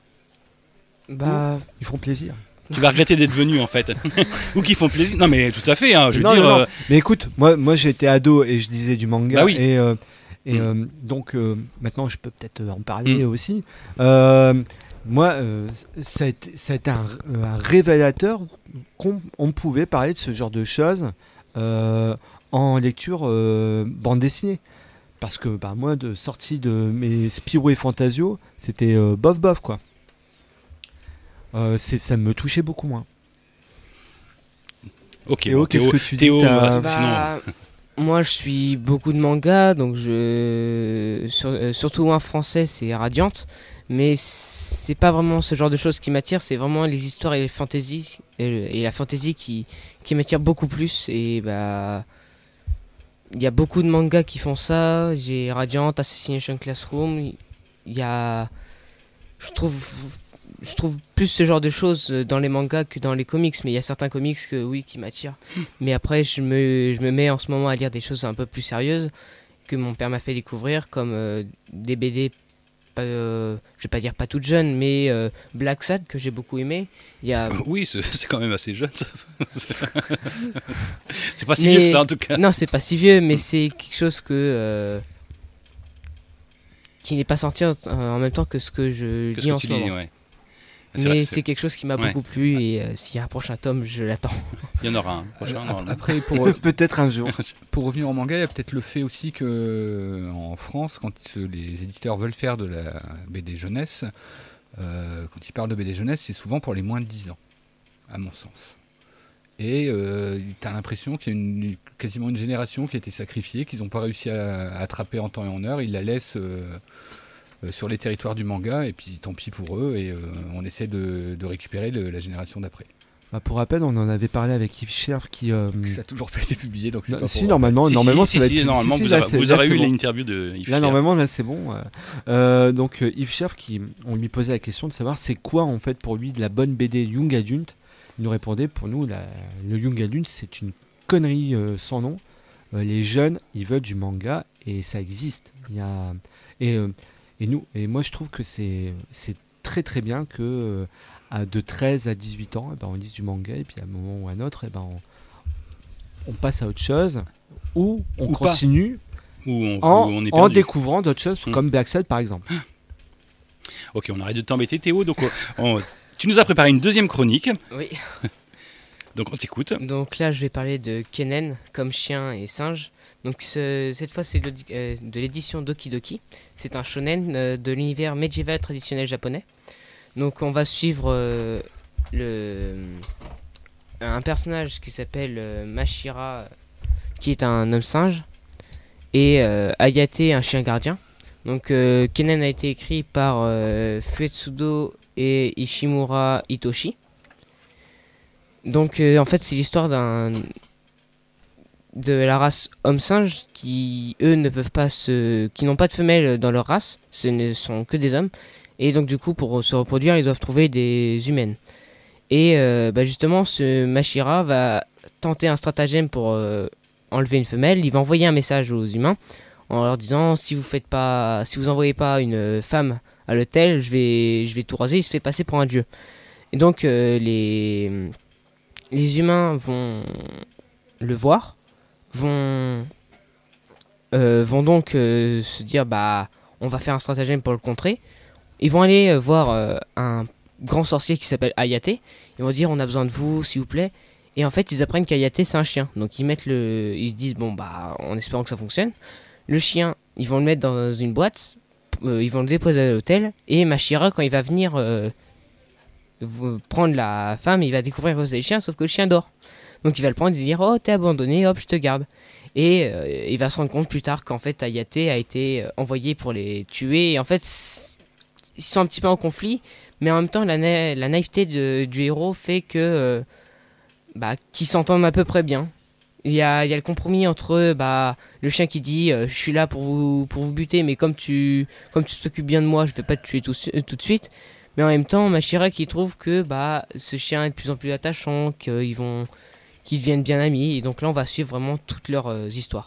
Speaker 6: Bah,
Speaker 5: Ils font plaisir.
Speaker 3: tu vas regretter d'être venu en fait, ou qui font plaisir. Non mais tout à fait. Hein, je veux
Speaker 5: non,
Speaker 3: dire.
Speaker 5: non, non.
Speaker 3: euh,
Speaker 5: Mais écoute, moi, moi j'étais ado et je lisais du manga.
Speaker 3: Bah oui.
Speaker 5: Et, euh, et
Speaker 3: Mm.
Speaker 5: euh, donc euh, maintenant je peux peut-être en parler
Speaker 3: Mm.
Speaker 5: aussi. Euh, moi, euh, ça, a été, ça a été un, un révélateur qu'on on pouvait parler de ce genre de choses euh, en lecture euh, bande dessinée. Parce que bah, moi, de sortie de mes Spirou et Fantasio, c'était euh, bof bof quoi. Euh, c'est- ça me touchait beaucoup moins.
Speaker 3: Ok.
Speaker 5: Théo,
Speaker 3: bon,
Speaker 5: qu'est-ce
Speaker 3: Théo,
Speaker 5: que tu dis,
Speaker 3: Théo,
Speaker 5: t'as-
Speaker 3: euh,
Speaker 6: bah,
Speaker 3: sinon.
Speaker 6: moi je suis beaucoup de mangas, donc je sur- euh, surtout en français c'est Radiant, mais c'est pas vraiment ce genre de choses qui m'attire, c'est vraiment les histoires et les fantasy et, le- et la fantasy qui qui m'attire beaucoup plus. Et bah il y a beaucoup de mangas qui font ça. J'ai Radiant, Assassination Classroom, il y a je trouve je trouve plus ce genre de choses dans les mangas que dans les comics, mais il y a certains comics que oui qui m'attirent. Mais après je me, je me mets en ce moment à lire des choses un peu plus sérieuses que mon père m'a fait découvrir, comme euh, des B D pas, euh, je vais pas dire pas toute jeune, mais euh, Black Sad que j'ai beaucoup aimé. Il y a...
Speaker 3: Oui, c'est, c'est quand même assez jeune ça. C'est pas si
Speaker 6: Mais-
Speaker 3: vieux que ça en tout cas.
Speaker 6: Non, c'est pas si vieux, mais c'est quelque chose que euh, qui n'est pas sorti en, en même temps que ce que je
Speaker 3: Que
Speaker 6: dis
Speaker 3: ce
Speaker 6: en
Speaker 3: que
Speaker 6: ce
Speaker 3: tu dis,
Speaker 6: moment.
Speaker 3: ouais. C'est vrai
Speaker 6: Mais
Speaker 3: que
Speaker 6: c'est
Speaker 3: c'est-
Speaker 6: quelque chose qui m'a
Speaker 3: Ouais.
Speaker 6: beaucoup plu et euh, s'il y a un prochain tome, je l'attends.
Speaker 3: Il y en aura un prochain
Speaker 4: Ap-
Speaker 3: normalement.
Speaker 4: Après, pour, euh,
Speaker 5: Peut-être un jour.
Speaker 4: pour revenir au manga, il y a peut-être le fait aussi que euh, en France, quand euh, les éditeurs veulent faire de la B D jeunesse, euh, quand ils parlent de B D jeunesse, c'est souvent pour les moins de dix ans, à mon sens. Et euh, tu as l'impression qu'il y a une, quasiment une génération qui a été sacrifiée, qu'ils n'ont pas réussi à, à attraper en temps et en heure. Ils la laissent euh, euh, sur les territoires du manga, et puis tant pis pour eux, et euh, on essaie de, de récupérer le- la génération d'après.
Speaker 5: Bah, pour rappel, on en avait parlé avec Yves Scherf qui. euh,
Speaker 4: Ça n'a toujours pas été publié, donc c'est
Speaker 5: non,
Speaker 4: pas
Speaker 5: si,
Speaker 4: pour-
Speaker 5: normalement,
Speaker 3: Si,
Speaker 5: normalement,
Speaker 3: si,
Speaker 5: ça va
Speaker 3: si,
Speaker 5: être.
Speaker 3: normalement,
Speaker 5: si, si,
Speaker 3: vous,
Speaker 5: là,
Speaker 3: aurez,
Speaker 5: c'est-
Speaker 3: vous
Speaker 5: là,
Speaker 3: aurez
Speaker 5: c'est
Speaker 3: eu
Speaker 5: bon.
Speaker 3: l'interview de Yves
Speaker 5: Là,
Speaker 3: Scherf.
Speaker 5: normalement, là, c'est bon. euh. Euh, donc, euh, Yves Scherf, qui, on lui posait la question de savoir c'est quoi, en fait, pour lui, de la bonne B D Young Adult. Il nous répondait pour nous, la- le Young Adult, c'est une connerie euh, sans nom. Euh, les jeunes, ils veulent du manga et ça existe. Il y a, et, euh, et, nous, et moi, je trouve que c'est, c'est très, très bien que euh, à de treize à dix-huit ans, eh ben, on lise du manga et puis à un moment ou à un autre, eh ben, on, on passe à autre chose ou on
Speaker 3: Ou pas.
Speaker 5: continue
Speaker 3: Où on,
Speaker 5: en,
Speaker 3: où on est
Speaker 5: en
Speaker 3: perdu.
Speaker 5: découvrant d'autres choses,
Speaker 3: Mm.
Speaker 5: comme Black Sad par exemple.
Speaker 3: Ok, on arrête de t'embêter Théo. Donc, on- on- tu nous as préparé une deuxième chronique.
Speaker 6: Oui.
Speaker 3: Donc on t'écoute.
Speaker 6: Donc là, je vais parler de Kennen, comme chien et singe. Donc ce- cette fois, c'est de, euh, de l'édition Doki Doki. C'est un shonen euh, de l'univers médiéval traditionnel japonais. Donc on va suivre euh, le, un personnage qui s'appelle euh, Mashira, qui est un homme singe, et euh, Ayate, un chien gardien. Donc euh, Kennen a été écrit par euh, Fuetsudo et Ishimura Hitoshi. Donc euh, en fait c'est l'histoire d'un de la race homme-singe qui eux ne peuvent pas se qui n'ont pas de femelles dans leur race, ce ne sont que des hommes et donc du coup pour se reproduire ils doivent trouver des humaines. Et euh, bah, justement ce Mashira va tenter un stratagème pour euh, enlever une femelle, il va envoyer un message aux humains en leur disant si vous faites pas si vous envoyez pas une femme à l'hôtel, je vais je vais tout raser, il se fait passer pour un dieu. Et donc euh, les les humains vont le voir, vont, euh, vont donc euh, se dire bah on va faire un stratagème pour le contrer. Ils vont aller euh, voir euh, un grand sorcier qui s'appelle Ayate. Ils vont dire on a besoin de vous s'il vous plaît. Et en fait ils apprennent qu'Ayate c'est un chien. Donc ils mettent le, ils se disent bon bah en espérant que ça fonctionne. Le chien ils vont le mettre dans une boîte, euh, ils vont le déposer à l'hôtel et Mashira quand il va venir euh, prendre la femme, il va découvrir que c'est le chien, sauf que le chien dort. Donc il va le prendre et dire oh t'es abandonné, hop je te garde. Et euh, il va se rendre compte plus tard qu'en fait Ayate a été euh, envoyé pour les tuer. Et en fait ils sont un petit peu en conflit, mais en même temps la, na- la naïveté de, du héros fait que euh, bah, qu'ils s'entendent à peu près bien. Il y a, il y a le compromis entre bah, le chien qui dit euh, je suis là pour vous, pour vous buter, mais comme tu comme tu t'occupes bien de moi, je vais pas te tuer tout, tout de suite. Mais en même temps, Mashira qui trouve que bah, ce chien est de plus en plus attachant, qu'ils vont, qu'ils deviennent bien amis. Et donc là, on va suivre vraiment toutes leurs euh, histoires.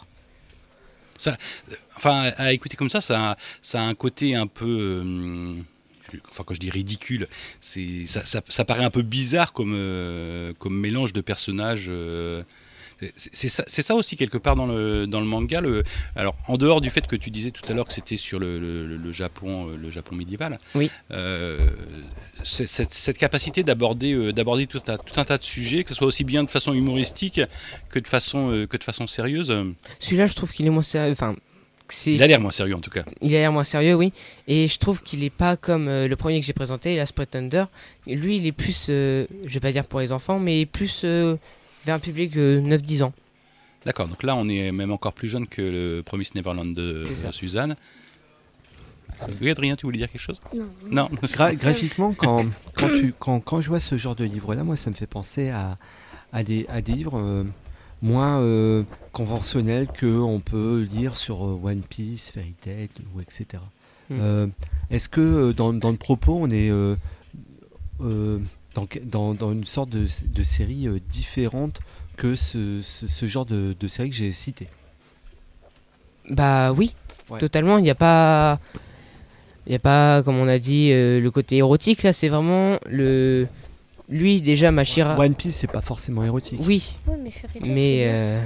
Speaker 3: Enfin, à écouter comme ça, ça a, ça a un côté un peu. euh, enfin, quand je dis ridicule, c'est, ça, ça, ça paraît un peu bizarre comme, euh, comme mélange de personnages. euh, c'est, c'est, ça, c'est ça aussi, quelque part, dans le, dans le manga. Le, alors, en dehors du fait que tu disais tout à l'heure que c'était sur le, le, le Japon, le Japon médiéval,
Speaker 6: Oui.
Speaker 3: euh, c'est, cette, cette capacité d'aborder, euh, d'aborder tout, un, tout un tas de sujets, que ce soit aussi bien de façon humoristique que de façon, euh, que de façon sérieuse.
Speaker 6: Celui-là, je trouve qu'il est moins sérieux. Enfin, c'est...
Speaker 3: Il a l'air moins sérieux, en tout cas.
Speaker 6: Il a l'air moins sérieux, oui. Et je trouve qu'il est pas comme euh, le premier que j'ai présenté, Last Pretender. Lui, il est plus, euh, je vais pas dire pour les enfants, mais plus euh, vers un public de neuf dix ans.
Speaker 3: D'accord, donc là on est même encore plus jeune que le Promised Neverland de
Speaker 6: C'est ça.
Speaker 3: Suzanne. Oui, Adrien, tu voulais dire quelque chose?
Speaker 8: Non.
Speaker 3: Non.
Speaker 5: Gra- graphiquement, quand, quand, tu, quand, quand je vois ce genre de livre-là, moi, ça me fait penser à, à, des, à des livres euh, moins euh, conventionnels qu'on peut lire sur euh, One Piece, Fairy Tail, ou et cetera.
Speaker 6: Mm.
Speaker 5: Euh, est-ce que euh, dans, dans le propos, on est euh, euh, dans, dans, dans une sorte de, de série euh, différente que ce, ce, ce genre de, de série que j'ai cité?
Speaker 6: Bah oui,
Speaker 5: Ouais.
Speaker 6: totalement. Il n'y a pas. Il n'y a pas, comme on a dit, euh, le côté érotique. Là, c'est vraiment le. Lui, déjà, Mashira.
Speaker 5: One Piece, c'est pas forcément érotique.
Speaker 6: Oui.
Speaker 2: Oui, mais Fairy Tail,
Speaker 6: Mais.
Speaker 2: c'est bien.
Speaker 6: euh,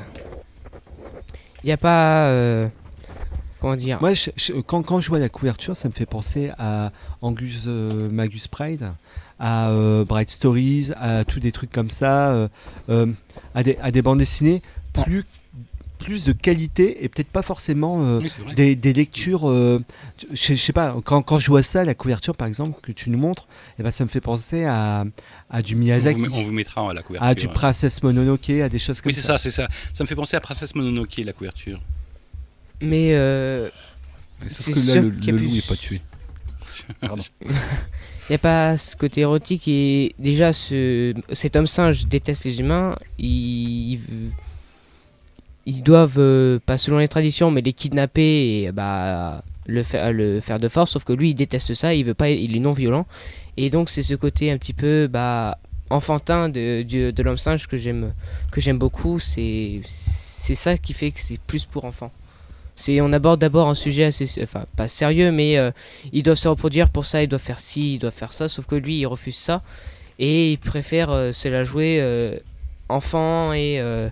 Speaker 6: Il n'y a pas. euh, Comment dire
Speaker 5: Moi, je- je- quand, quand je vois la couverture, ça me fait penser à Angus euh, Magus Pride, à euh, Bright Stories, à tous des trucs comme ça, euh, euh, à, des, à des bandes dessinées plus, plus de qualité et peut-être pas forcément euh,
Speaker 3: Oui, c'est vrai.
Speaker 5: des, des lectures. euh, je, je sais pas, quand, quand je vois ça, la couverture par exemple, que tu nous montres, eh ben, ça me fait penser à, à du
Speaker 3: On
Speaker 5: Miyazaki,
Speaker 3: vous, met- on vous mettra à la couverture.
Speaker 5: à du
Speaker 3: hein.
Speaker 5: Princess Mononoke, à des choses comme
Speaker 3: Oui, c'est ça, c'est ça. Ça me fait penser à Princesse Mononoke, la couverture.
Speaker 6: Mais. euh,
Speaker 4: Sauf
Speaker 6: C'est
Speaker 4: que là,
Speaker 6: sûr
Speaker 4: le,
Speaker 6: qu'il y a
Speaker 4: le
Speaker 6: plus-
Speaker 4: loup est pas tué. Pardon.
Speaker 6: Il n'y a pas ce côté érotique et déjà ce, cet homme singe déteste les humains. Ils, ils, ils doivent, euh, pas selon les traditions, mais les kidnapper et bah, le, faire, le faire de force. Sauf que lui, il déteste ça, il veut pas, il est non violent. Et donc c'est ce côté un petit peu bah, enfantin de, de, de l'homme singe que j'aime que j'aime beaucoup. C'est c'est ça qui fait que c'est plus pour enfants. C'est, on aborde d'abord un sujet assez, enfin pas sérieux, mais euh, ils doivent se reproduire pour ça, ils doivent faire ci, ils doivent faire ça, sauf que lui il refuse ça et il préfère euh, se la jouer euh, enfant et euh,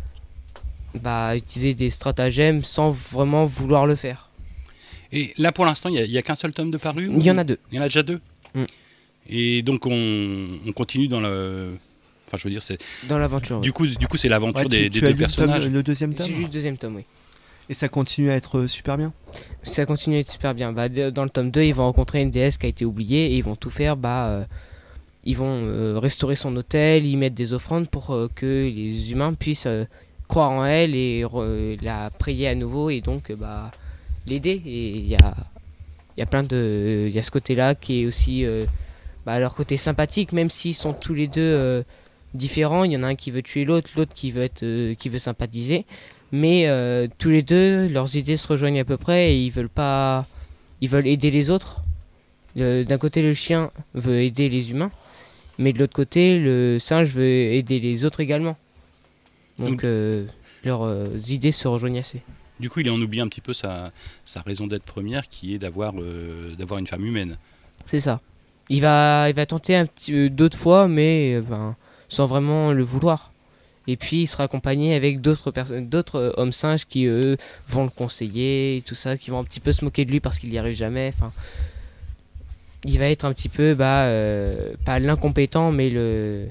Speaker 6: bah, utiliser des stratagèmes sans vraiment vouloir le faire.
Speaker 3: Et là, pour l'instant, il n'y a, a qu'un seul tome de paru
Speaker 6: Il y en a deux.
Speaker 3: Il y en a déjà deux
Speaker 6: Mm.
Speaker 3: Et donc, on, on continue dans le... Enfin, je veux dire, c'est...
Speaker 6: Dans l'aventure.
Speaker 3: Du coup, du coup, c'est l'aventure
Speaker 5: Ouais,
Speaker 3: des,
Speaker 5: tu,
Speaker 3: des
Speaker 5: tu as
Speaker 3: deux
Speaker 5: lu le,
Speaker 3: personnages.
Speaker 5: tome- le deuxième
Speaker 6: oui.
Speaker 5: tome
Speaker 6: J'ai lu le deuxième tome, oui.
Speaker 5: et ça continue à être euh, super bien.
Speaker 6: Ça continue à être super bien. Bah, de- dans le tome deux, ils vont rencontrer une déesse qui a été oubliée et ils vont tout faire. Bah, euh, ils vont euh, restaurer son hôtel, y mettre des offrandes pour euh, que les humains puissent euh, croire en elle et re- la prier à nouveau et donc euh, bah, l'aider. Et il y a, il y a plein de. Il y a ce côté-là qui est aussi euh, bah, leur côté sympathique, même s'ils sont tous les deux euh, différents. Il y en a un qui veut tuer l'autre, l'autre qui veut, être, euh, qui veut sympathiser. Mais euh, tous les deux, leurs idées se rejoignent à peu près et ils veulent pas, ils veulent aider les autres. Le- D'un côté, le chien veut aider les humains, mais de l'autre côté, le singe veut aider les autres également. Donc
Speaker 3: Donc-
Speaker 6: euh, leurs euh, idées se rejoignent assez.
Speaker 3: Du coup, il en oublie un petit peu sa, sa raison d'être première, qui est d'avoir euh, d'avoir une femme humaine.
Speaker 6: C'est ça. Il va, il va tenter un petit euh, d'autres fois, mais euh, ben, sans vraiment le vouloir. Et puis il sera accompagné avec d'autres personnes, d'autres euh, hommes singes qui eux vont le conseiller, et tout ça, qui vont un petit peu se moquer de lui parce qu'il n'y arrive jamais. Enfin, il va être un petit peu, bah, euh, pas l'incompétent, mais le.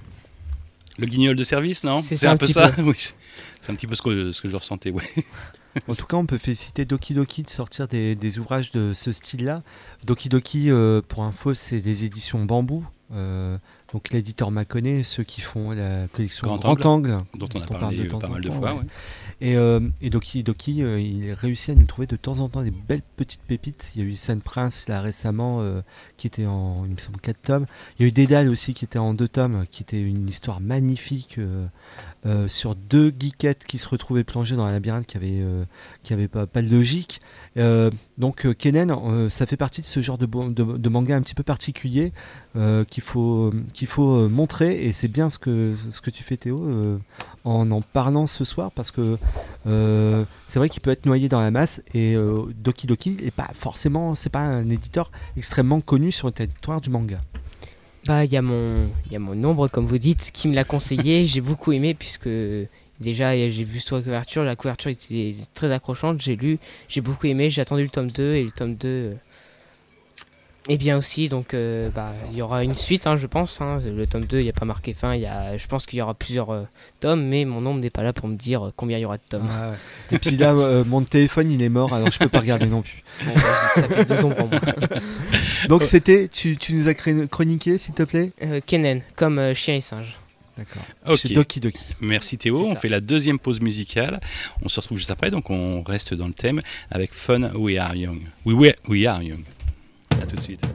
Speaker 3: Le guignol de service, non
Speaker 6: C'est ça,
Speaker 3: un
Speaker 6: un
Speaker 3: peu
Speaker 6: petit
Speaker 3: ça
Speaker 6: peu.
Speaker 3: Oui, c'est c'est un petit peu ce que, ce que je ressentais, ouais.
Speaker 5: En tout cas, on peut féliciter Doki Doki de sortir des, des ouvrages de ce style-là. Doki Doki, euh, pour info, c'est des éditions Bambou. Euh, donc l'éditeur Mâconnais, ceux qui font la collection
Speaker 3: Grand
Speaker 5: Grand, Angle,
Speaker 3: Dont on a
Speaker 5: dont parle
Speaker 3: parlé
Speaker 5: de
Speaker 3: euh,
Speaker 5: temps
Speaker 3: pas
Speaker 5: en
Speaker 3: mal de
Speaker 5: temps,
Speaker 3: fois,
Speaker 5: ouais.
Speaker 3: ouais.
Speaker 5: Et, euh, et Doki Doki, euh, il réussit à nous trouver de temps en temps des belles petites pépites. Il y a eu Saint Prince là récemment, euh, qui était en, il me semble, quatre tomes. Il y a eu Dédale aussi qui était en deux tomes, qui était une histoire magnifique euh, euh, sur deux geekettes qui se retrouvaient plongées dans un labyrinthe qui avait, euh, qui avait pas, pas de logique. Euh, donc euh, Kennen, euh, ça fait partie de ce genre de, bo- de, de manga un petit peu particulier euh, qu'il faut, qu'il faut euh, montrer, et c'est bien ce que, ce que tu fais, Théo, euh, en en parlant ce soir, parce que euh, c'est vrai qu'il peut être noyé dans la masse, et euh, Doki Doki est pas forcément, c'est pas un éditeur extrêmement connu sur le territoire du manga.
Speaker 6: Bah, il y a mon, il y a mon ombre, comme vous dites, qui me l'a conseillé. J'ai beaucoup aimé puisque déjà j'ai vu sur la couverture, la couverture était très accrochante. J'ai lu, j'ai beaucoup aimé. J'ai attendu le tome deux et le tome deux euh, est bien aussi. Donc, euh, bah, il y aura une suite, hein, je pense. Hein. Le tome deux, il n'y a pas marqué fin. Il y a, je pense qu'il y aura plusieurs euh, tomes, mais mon ombre n'est pas là pour me dire euh, combien il y aura de tomes.
Speaker 5: Ah ouais. Et puis là, euh, mon téléphone il est mort, alors je peux pas regarder non plus.
Speaker 6: Bon, bah, ça fait deux ans pour moi.
Speaker 5: Donc c'était, tu, tu nous as cré- chroniqué, s'il te plaît.
Speaker 6: Euh, Kennen, comme euh, chien et singe.
Speaker 5: D'accord.
Speaker 3: Ok.
Speaker 5: Chez Doki Doki.
Speaker 3: Merci Théo,
Speaker 6: C'est
Speaker 3: on
Speaker 6: ça.
Speaker 3: fait la deuxième pause musicale. On se retrouve juste après, donc on reste dans le thème avec Fun We Are Young. We, we, we Are Young. A tout de suite.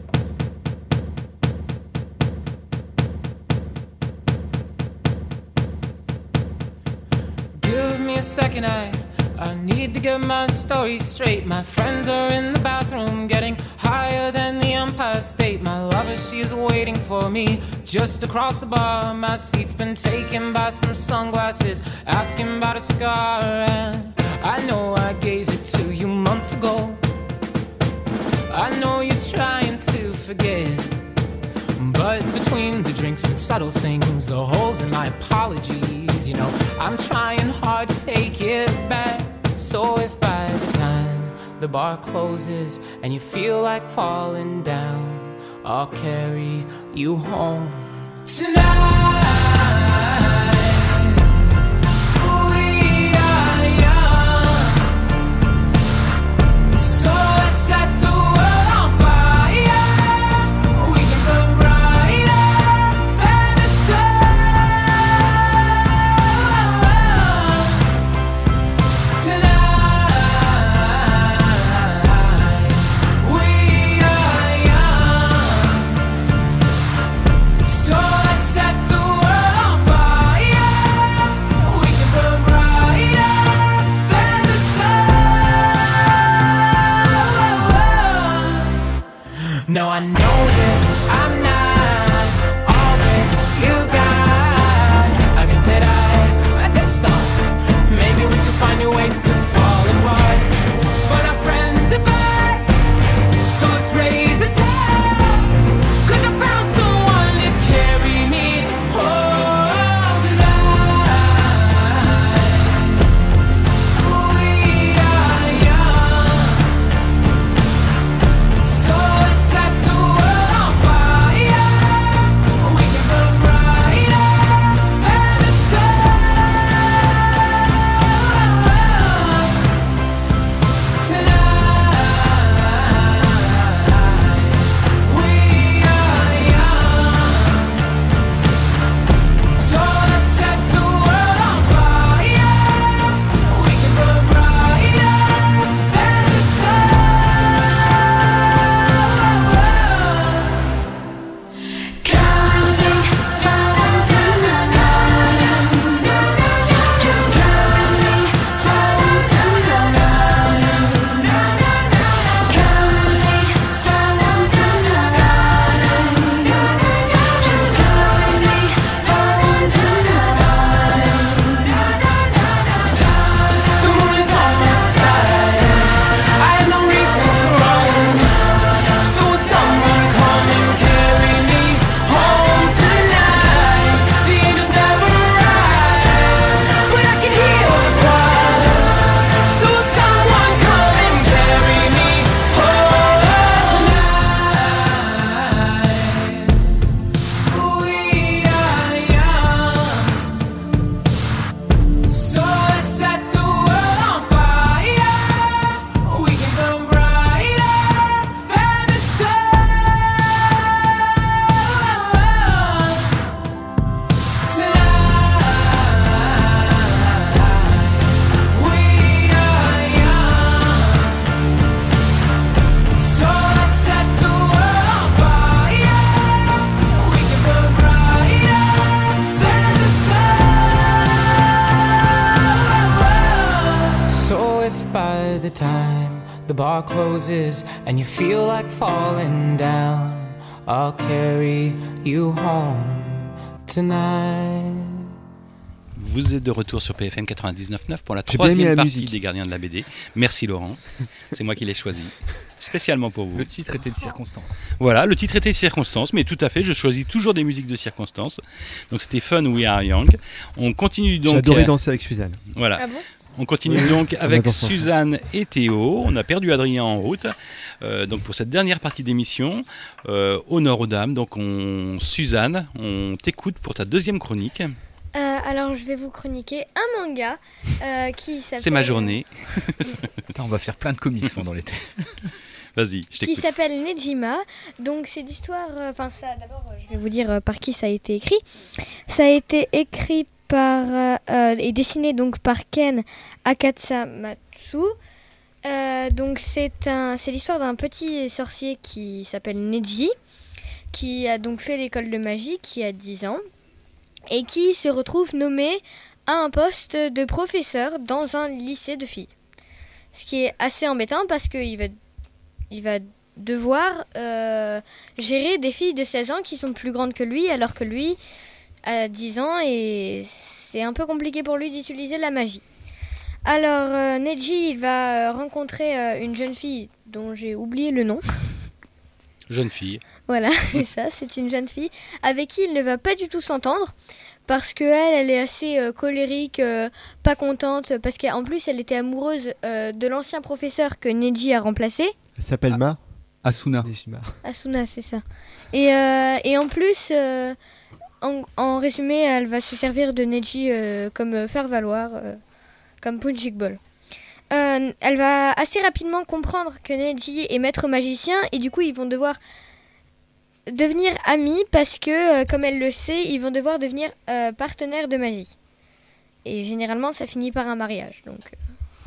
Speaker 9: Give me a second, I, I need to get my story straight. My friends are in the bathroom getting higher than the Empire State. My lover, she is waiting for me just across the bar. My seat's been taken by some sunglasses, asking about a scar. And I know I gave it to you months ago. I know you're trying to forget, but between the drinks and subtle things, the holes in my apologies, you know, I'm trying hard to take it back. So if by the time the bar closes and you feel like falling down, I'll carry you home tonight. We are young, so let's set the world on fire. We can burn brighter than the sun tonight. We are young, so let's set the world on fire. We can burn brighter than the sun. No, I know that I'm not all that you got. I guess that I, I just thought maybe we could find new ways to fall apart. But our friends are back, so let's raise a toast. 'Cause I found someone to carry me home tonight. We are young, so let's set the world on fire. We can burn brighter than the sun tonight. We are young, so let's set the world on fire. We can burn brighter than the sun. Counting, counting tonight. Just counting, counting tonight. Counting, counting tonight. Just counting, counting tonight. The moon is on my side. I have no reason to run. So will someone come and carry me home tonight? The angels never arrive, but I can hear the choir. So will someone come and carry me home tonight? We are young, so let's set the world on fire. We can burn brighter than the sun tonight. We are young, so let's set the world on fire. We can burn brighter than the sun. So if by the time the bar closes and you feel like falling down, I'll carry you home tonight.
Speaker 3: Vous êtes de retour sur P F M quatre-vingt-dix-neuf neuf pour la
Speaker 5: J'ai bien mis
Speaker 3: troisième
Speaker 5: la
Speaker 3: partie
Speaker 5: musique.
Speaker 3: des Gardiens de la B D. Merci Laurent, c'est moi qui l'ai choisi, spécialement pour vous.
Speaker 4: Le titre était de circonstance.
Speaker 3: Voilà, le titre était de circonstance, mais tout à fait, je choisis toujours des musiques de circonstance. Donc c'était Fun, We Are Young. On continue donc.
Speaker 5: J'adorais
Speaker 3: euh,
Speaker 5: danser avec Suzanne.
Speaker 3: Voilà.
Speaker 2: Ah bon?
Speaker 3: On continue
Speaker 5: Oui.
Speaker 3: donc
Speaker 5: On
Speaker 3: avec
Speaker 5: adore ça.
Speaker 3: Suzanne et Théo. On a perdu Adrien en route. Euh, donc pour cette dernière partie d'émission, euh, honneur aux dames. Donc on, Suzanne, on t'écoute pour ta deuxième chronique.
Speaker 2: Euh, alors, je vais vous chroniquer un manga euh, qui s'appelle.
Speaker 3: C'est ma journée.
Speaker 4: Attends, on va faire plein de comics pendant l'été.
Speaker 3: Vas-y, je
Speaker 2: Qui
Speaker 3: t'écoute.
Speaker 2: s'appelle Nejima. Donc, c'est l'histoire. Enfin, ça, d'abord, euh, je vais vous dire euh, par qui ça a été écrit. Ça a été écrit par euh, euh, et dessiné donc par Ken Akatsumatsu. Euh, donc, c'est un, c'est l'histoire d'un petit sorcier qui s'appelle Neji, qui a donc fait l'école de magie, qui a dix ans, et qui se retrouve nommé à un poste de professeur dans un lycée de filles. Ce qui est assez embêtant parce qu'il va, il va devoir euh, gérer des filles de seize ans qui sont plus grandes que lui, alors que lui a dix ans et c'est un peu compliqué pour lui d'utiliser la magie. Alors, euh, Neji, il va euh, rencontrer euh, une jeune fille dont j'ai oublié le nom.
Speaker 3: Jeune fille.
Speaker 2: Voilà, c'est ça, c'est une jeune fille avec qui il ne va pas du tout s'entendre parce qu'elle, elle est assez euh, colérique, euh, pas contente, parce qu'en plus, elle était amoureuse euh, de l'ancien professeur que Neji a remplacé.
Speaker 5: Elle s'appelle
Speaker 4: Ah.
Speaker 5: Ma
Speaker 4: Asuna.
Speaker 5: Dejima.
Speaker 2: Asuna, c'est ça. Et, euh, et en plus, euh, en, en résumé, elle va se servir de Neji euh, comme euh, faire-valoir, euh, comme punching ball. Euh, elle va assez rapidement comprendre que Neji est maître magicien et du coup ils vont devoir devenir amis parce que, euh, comme elle le sait, ils vont devoir devenir euh, partenaires de magie. Et généralement ça finit par un mariage. Donc, euh,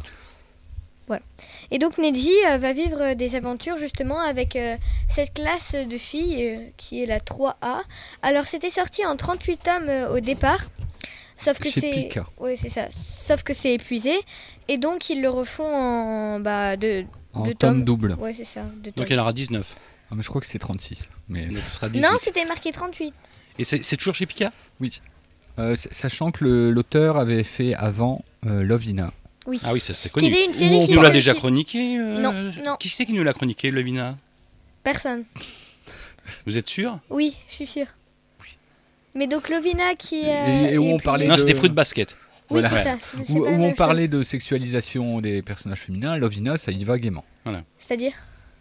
Speaker 2: voilà. Et donc Neji euh, va vivre des aventures justement avec euh, cette classe de filles euh, qui est la trois A. Alors c'était sorti en trente-huit tomes euh, au départ. Sauf que
Speaker 4: Chez
Speaker 2: c'est
Speaker 4: Pika.
Speaker 2: ouais, c'est ça. Sauf que c'est épuisé et donc ils le refont en bah de
Speaker 4: En
Speaker 2: de
Speaker 4: tome
Speaker 2: tomes.
Speaker 4: double.
Speaker 2: Ouais, c'est ça, de
Speaker 3: Donc
Speaker 2: tomes.
Speaker 3: il y en aura dix-neuf.
Speaker 4: Ah, mais je crois que c'est trente-six. Mais...
Speaker 3: Donc ce sera dix-huit.
Speaker 2: Non, c'était marqué trente-huit.
Speaker 3: Et c'est c'est toujours chez Pika?
Speaker 4: Oui. Euh, s- sachant que le- l'auteur avait fait avant euh, Lovina.
Speaker 2: Oui.
Speaker 3: Ah oui, ça c'est
Speaker 2: Qui
Speaker 3: connu.
Speaker 2: était une série
Speaker 3: On
Speaker 2: qui
Speaker 3: nous l'a
Speaker 2: qui-
Speaker 3: déjà
Speaker 2: qui-
Speaker 3: chroniqué euh,
Speaker 2: Non, non.
Speaker 3: Qui c'est qui nous l'a chroniqué, Lovina?
Speaker 2: Personne.
Speaker 3: Vous êtes sûr?
Speaker 2: Oui, je suis sûre. Mais donc Lovina qui
Speaker 4: Et-
Speaker 2: euh,
Speaker 4: et où
Speaker 2: est
Speaker 4: on parlait
Speaker 2: épuisée.
Speaker 3: Non,
Speaker 4: de-
Speaker 3: c'était Fruit Basket.
Speaker 2: Oui,
Speaker 4: Voilà.
Speaker 2: c'est ça. c'est- c'est
Speaker 4: Où,
Speaker 2: pas la
Speaker 4: où on
Speaker 2: même
Speaker 4: parlait
Speaker 2: chose.
Speaker 4: de sexualisation des personnages féminins, Lovina, ça y va gaiement.
Speaker 2: C'est-à-dire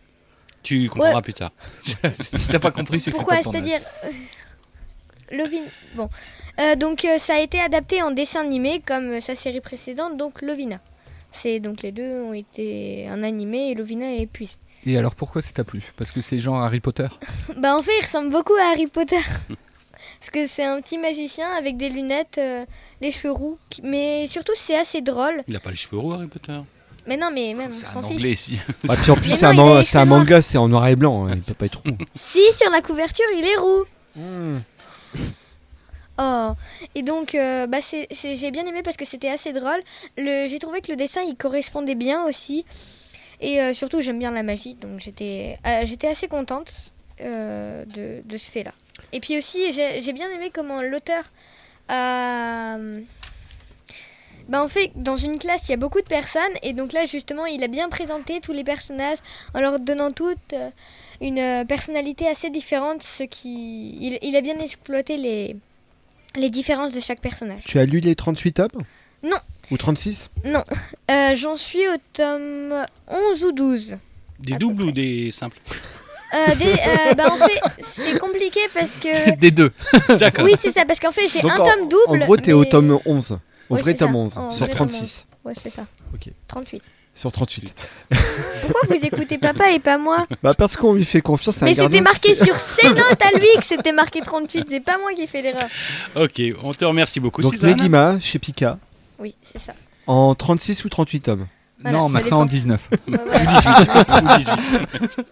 Speaker 3: Tu comprendras
Speaker 2: Ouais.
Speaker 3: plus tard.
Speaker 4: Si t'as pas compris, c'est que
Speaker 2: Pourquoi
Speaker 4: c'est pas ton âge.
Speaker 2: C'est-à-dire euh, Lovina. Bon. Euh, donc euh, ça a été adapté en dessin animé comme euh, sa série précédente, donc Lovina. C'est donc les deux ont été un animé et Lovina est épuisée.
Speaker 4: Et alors pourquoi ça t'a plu? Parce que c'est genre Harry Potter?
Speaker 2: Bah en fait, il ressemble beaucoup à Harry Potter. Parce que c'est un petit magicien avec des lunettes, euh, les cheveux roux. qui- Mais surtout, c'est assez drôle.
Speaker 3: Il a pas les cheveux roux, Harry Potter.
Speaker 2: Mais non, mais même,
Speaker 4: C'est
Speaker 2: on
Speaker 4: un
Speaker 2: s'en fiche.
Speaker 4: anglais ici.
Speaker 5: Ah, puis en plus,
Speaker 2: Mais
Speaker 5: c'est
Speaker 2: non,
Speaker 5: un,
Speaker 2: il a
Speaker 5: man-
Speaker 2: les
Speaker 5: c'est un
Speaker 2: cheveux noirs.
Speaker 5: manga, c'est en noir et blanc. hein, Il peut pas être roux.
Speaker 2: Si, sur la couverture, il est roux. Oh, et donc euh, bah c'est, c'est- j'ai bien aimé parce que c'était assez drôle. Le, j'ai trouvé que le dessin il correspondait bien aussi. Et euh, surtout, j'aime bien la magie, donc j'étais, euh, j'étais assez contente euh, de, de ce fait-là. Et puis aussi, j'ai, j'ai bien aimé comment l'auteur a. Bah en fait, dans une classe, il y a beaucoup de personnes, et donc là, justement, il a bien présenté tous les personnages en leur donnant toutes euh, une euh, personnalité assez différente, ce qui. Il, il a bien exploité les, les différences de chaque personnage.
Speaker 5: Tu as lu les trente-huit tomes?
Speaker 2: Non.
Speaker 5: Ou trente-six?
Speaker 2: Non, euh, j'en suis au tome onze ou douze.
Speaker 3: Des
Speaker 2: À peu
Speaker 3: doubles ou
Speaker 2: près.
Speaker 3: des simples?
Speaker 2: Euh, des, euh, bah en fait, c'est compliqué parce que.
Speaker 4: Des deux.
Speaker 3: D'accord.
Speaker 2: Oui, c'est ça, parce qu'en fait, j'ai
Speaker 5: Donc,
Speaker 2: un
Speaker 5: en-
Speaker 2: tome double.
Speaker 5: En gros, t'es au
Speaker 2: mais-
Speaker 5: tome onze. Au
Speaker 2: Ouais,
Speaker 5: vrai
Speaker 2: c'est ça.
Speaker 5: tome onze.
Speaker 2: En
Speaker 5: Sur
Speaker 2: vrai tome
Speaker 5: trente-six.
Speaker 2: Ouais, c'est ça.
Speaker 5: Ok.
Speaker 2: trente-huit.
Speaker 5: Sur trente-huit.
Speaker 2: Pourquoi vous écoutez papa et pas moi?
Speaker 5: Bah, parce qu'on lui fait confiance. c'est un
Speaker 2: Mais
Speaker 5: gardien
Speaker 2: c'était
Speaker 5: qui
Speaker 2: marqué
Speaker 5: sait-
Speaker 2: sur ses notes à lui que c'était marqué trente-huit, c'est pas moi qui fais l'erreur.
Speaker 3: Ok, on te remercie beaucoup,
Speaker 5: Donc,
Speaker 3: Suzanne.
Speaker 5: Negima, chez Pika,
Speaker 2: Oui, c'est ça.
Speaker 5: en trente-six ou trente-huit tomes.
Speaker 2: Voilà,
Speaker 4: non,
Speaker 2: ça
Speaker 4: maintenant en
Speaker 2: dépend.
Speaker 4: dix-neuf.
Speaker 2: Ouais, voilà.
Speaker 3: Ou dix-huit.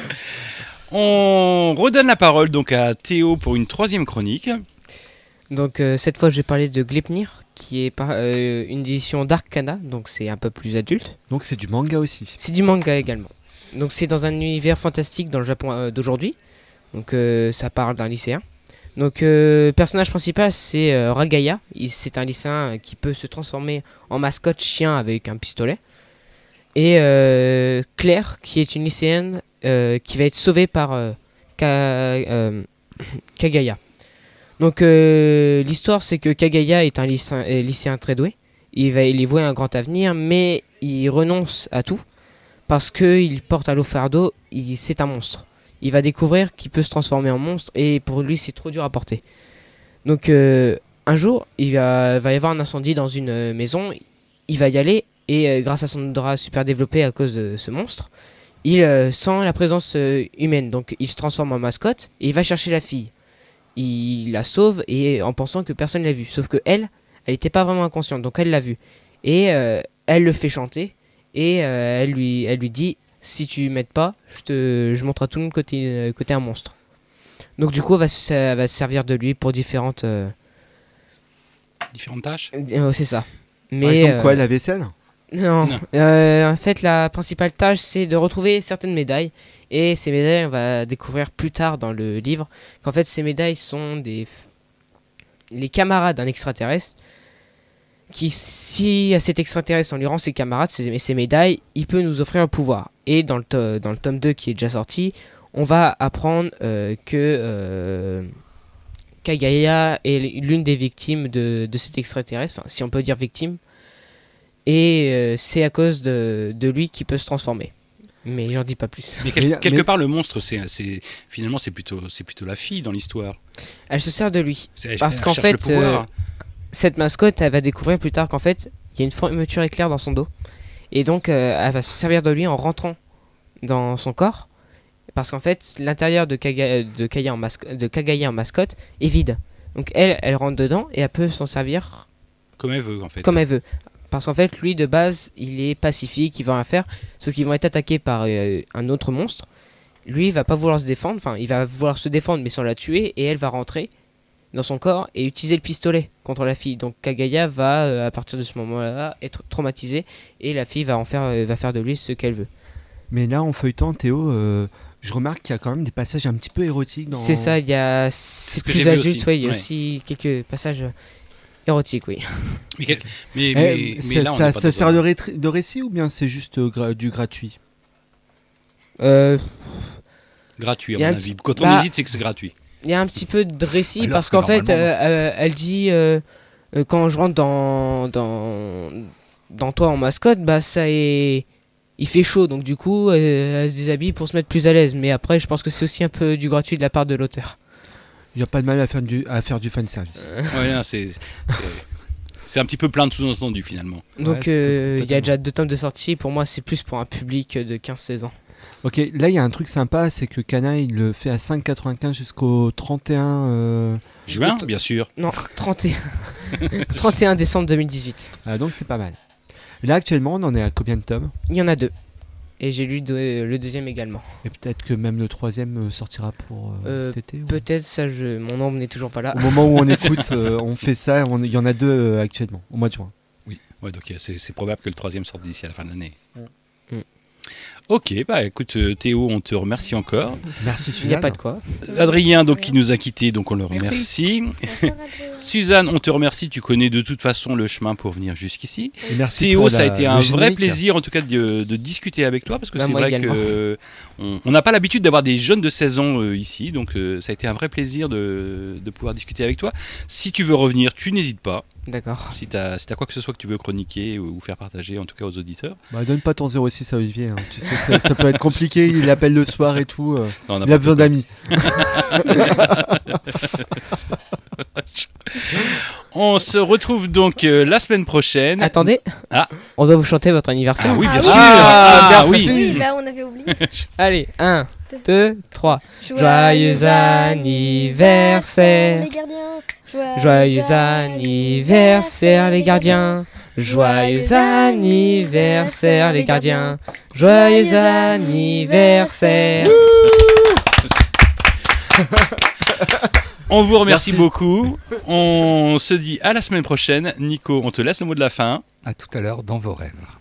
Speaker 3: On redonne la parole donc à Théo pour une troisième chronique.
Speaker 6: Donc euh, cette fois je vais parler de Gleipnir qui est par- euh, une édition d'Arcana, donc c'est un peu plus adulte.
Speaker 5: Donc, c'est du manga aussi.
Speaker 6: C'est du manga également. Donc c'est dans un univers fantastique dans le Japon euh, d'aujourd'hui. Donc euh, ça parle d'un lycéen. Donc le personnage principal c'est euh, Ragaya. Il- C'est un lycéen euh, qui peut se transformer en mascotte chien avec un pistolet. Et euh, Claire qui est une lycéenne euh, qui va être sauvée par euh, Ka- euh, Kagaya. Donc euh, l'histoire c'est que Kagaya est un lycéen, euh, lycéen très doué. Il va il y voit un grand avenir mais il renonce à tout parce qu'il porte à l'eau fardeau, il, c'est un monstre. Il va découvrir qu'il peut se transformer en monstre et pour lui c'est trop dur à porter. Donc euh, un jour il va, va y avoir un incendie dans une euh, maison, il va y aller et euh, grâce à son odorat super développé à cause de ce monstre, il euh, sent la présence euh, humaine, donc il se transforme en mascotte et il va chercher la fille. Il la sauve et en pensant que personne l'a vue, sauf que elle, elle n'était pas vraiment inconsciente, donc elle l'a vue et euh, elle le fait chanter et euh, elle lui, elle lui dit si tu m'aides pas, je te, je montre à tout le monde que t'es, euh, que t'es un monstre. Donc du coup, elle va se, elle va se servir de lui pour différentes, euh,
Speaker 3: Différentes tâches.
Speaker 6: euh, c'est ça. Mais
Speaker 5: Par exemple,
Speaker 6: euh,
Speaker 5: quoi, la vaisselle?
Speaker 6: non.
Speaker 3: Non.
Speaker 6: Euh, en fait, la principale tâche, c'est de retrouver certaines médailles. Et ces médailles, on va découvrir plus tard dans le livre qu'en fait, ces médailles sont des f- les camarades d'un extraterrestre qui, si à cet extraterrestre on lui rend ses camarades, ses, ses médailles, il peut nous offrir un pouvoir. Et dans le, to- dans le tome deux qui est déjà sorti, on va apprendre euh, que euh, Kagaya est l'une des victimes de, de cet extraterrestre, enfin si on peut dire victime, et euh, c'est à cause de, de lui qu'il peut se transformer. Mais j'en dis pas plus.
Speaker 3: Mais quel-
Speaker 5: Mais-
Speaker 3: quelque
Speaker 5: mais-
Speaker 3: part, le monstre, c'est, c'est finalement, c'est plutôt, c'est plutôt la fille dans l'histoire.
Speaker 6: Elle se sert de lui.
Speaker 3: C'est- elle-
Speaker 6: Parce
Speaker 3: elle
Speaker 6: qu'en
Speaker 3: cherche le
Speaker 6: fait,
Speaker 3: pouvoir.
Speaker 6: euh, cette mascotte, elle va découvrir plus tard qu'en fait, il y a une fermeture éclair dans son dos. Et donc, euh, elle va se servir de lui en rentrant dans son corps. Parce qu'en fait, l'intérieur de, Kaga- de, Kaya en masco- de Kagaya en mascotte est vide. Donc, elle, elle rentre dedans et elle peut s'en servir
Speaker 3: Comme elle veut, en fait.
Speaker 6: comme elle veut. Parce qu'en fait, lui, de base, il est pacifique, il va rien faire. Sauf qu'ils vont être attaqués par euh, un autre monstre. Lui, il va pas vouloir se défendre. Enfin, il va vouloir se défendre, mais sans la tuer. Et elle va rentrer dans son corps et utiliser le pistolet contre la fille. Donc Kagaya va, euh, à partir de ce moment-là, être traumatisée. Et la fille va, en faire, euh, va faire de lui ce qu'elle veut.
Speaker 5: Mais là, en feuilletant, Théo, euh, je remarque qu'il y a quand même des passages un petit peu érotiques dans.
Speaker 6: C'est ça, il y a... C'est
Speaker 3: ce que
Speaker 6: plus
Speaker 3: j'ai vu
Speaker 6: adulte,
Speaker 3: aussi,
Speaker 6: ouais, il y a
Speaker 3: ouais.
Speaker 6: aussi quelques passages euh, érotiques, oui.
Speaker 3: Mais, quel- mais,
Speaker 5: Eh,
Speaker 3: mais, mais
Speaker 5: ça
Speaker 3: là, on
Speaker 5: ça-
Speaker 3: n'est pas
Speaker 5: ça
Speaker 3: dans
Speaker 5: sert
Speaker 3: un-
Speaker 5: de, rétri- de récit ou bien c'est juste euh, gra- du gratuit?
Speaker 6: Euh,
Speaker 3: gratuit, à
Speaker 6: Il y a
Speaker 3: mon
Speaker 6: un
Speaker 3: avis.
Speaker 6: petit-
Speaker 3: Quand on
Speaker 6: bah,
Speaker 3: hésite, c'est que c'est gratuit.
Speaker 6: Il y a un petit peu de récit
Speaker 4: Alors
Speaker 6: parce
Speaker 4: que
Speaker 6: qu'en fait,
Speaker 4: normalement,
Speaker 6: euh, euh, elle dit euh, euh, quand je rentre dans, dans, dans toi en mascotte, bah ça est. Il fait chaud, donc du coup, euh, elle se déshabille pour se mettre plus à l'aise. Mais après, je pense que c'est aussi un peu du gratuit de la part de l'auteur.
Speaker 5: Il n'y a pas de mal à faire du, à faire du fanservice.
Speaker 3: Ouais, non, c'est, c'est, c'est un petit peu plein de sous-entendus, finalement.
Speaker 6: Donc
Speaker 5: c'est
Speaker 6: euh, il y
Speaker 5: totalement.
Speaker 6: a déjà deux tomes de sortie. Pour moi, c'est plus pour un public de quinze seize ans.
Speaker 5: Ok, là il y a un truc sympa, c'est que Kana il le fait à cinq quatre-vingt-quinze jusqu'au trente et un. euh,
Speaker 3: Juin, bien sûr.
Speaker 6: Non, trente et un, trente et un décembre deux mille dix-huit.
Speaker 5: ah, donc c'est pas mal. Là actuellement on en est à combien de tomes?
Speaker 6: Il y en a deux. Et j'ai lu de- le deuxième également.
Speaker 5: Et peut-être que même le troisième euh, sortira pour euh,
Speaker 6: Euh,
Speaker 5: cet été ou-
Speaker 6: Peut-être, ça, je... mon ombre n'est toujours pas là.
Speaker 5: Au moment où on écoute, euh, on fait ça, on- il y en a deux euh, actuellement, au mois de juin.
Speaker 3: Ouais, donc euh, c'est, c'est probable que le troisième sorte d'ici à la fin de l'année.
Speaker 6: Mm.
Speaker 3: Ok, bah écoute euh, Théo, on te remercie encore.
Speaker 5: Merci
Speaker 6: Il n'y a
Speaker 5: Suzanne.
Speaker 6: pas de quoi.
Speaker 3: Adrien, donc qui nous a quittés, donc on le remercie.
Speaker 2: Bonsoir, Adrien.
Speaker 3: Suzanne, on te remercie, tu connais de toute façon le chemin pour venir jusqu'ici.
Speaker 5: Et merci
Speaker 3: Théo,
Speaker 5: pour
Speaker 3: ça a
Speaker 5: la-
Speaker 3: été
Speaker 5: le
Speaker 3: un vrai
Speaker 5: générique.
Speaker 3: plaisir en tout cas de, de discuter avec toi parce que
Speaker 6: Bah,
Speaker 3: c'est
Speaker 6: moi
Speaker 3: vrai
Speaker 6: également.
Speaker 3: que on on n'a pas l'habitude d'avoir des jeunes de seize ans euh, ici, donc euh, ça a été un vrai plaisir de, de pouvoir discuter avec toi. Si tu veux revenir, tu n'hésites pas.
Speaker 6: D'accord.
Speaker 3: Si tu as si t'as quoi que ce soit que tu veux chroniquer ou, ou faire partager en tout cas aux auditeurs.
Speaker 5: Bah, donne pas ton zéro six à Olivier, hein. Tu sais que ça, ça peut être compliqué, il appelle le soir et tout. euh,
Speaker 3: Non, on n'a
Speaker 5: il a
Speaker 3: pas
Speaker 5: besoin
Speaker 3: beaucoup.
Speaker 5: d'amis.
Speaker 3: On se retrouve donc euh, la semaine prochaine.
Speaker 6: Attendez.
Speaker 3: Ah.
Speaker 6: On doit vous chanter votre anniversaire.
Speaker 3: Ah oui, bien
Speaker 2: Ah
Speaker 3: sûr.
Speaker 2: oui.
Speaker 3: Ah,
Speaker 5: Ah,
Speaker 3: oui.
Speaker 2: Oui, bah on avait oublié.
Speaker 6: Allez, un, deux, trois.
Speaker 2: Joyeux
Speaker 6: anniversaire.
Speaker 2: les gardiens.
Speaker 6: Joyeux anniversaire les gardiens. Joyeux anniversaire les gardiens. Joyeux anniversaire.
Speaker 3: On vous remercie
Speaker 5: Merci.
Speaker 3: beaucoup. On se dit à la semaine prochaine. Nico, on te laisse le mot de la fin.
Speaker 4: À tout à l'heure dans vos rêves.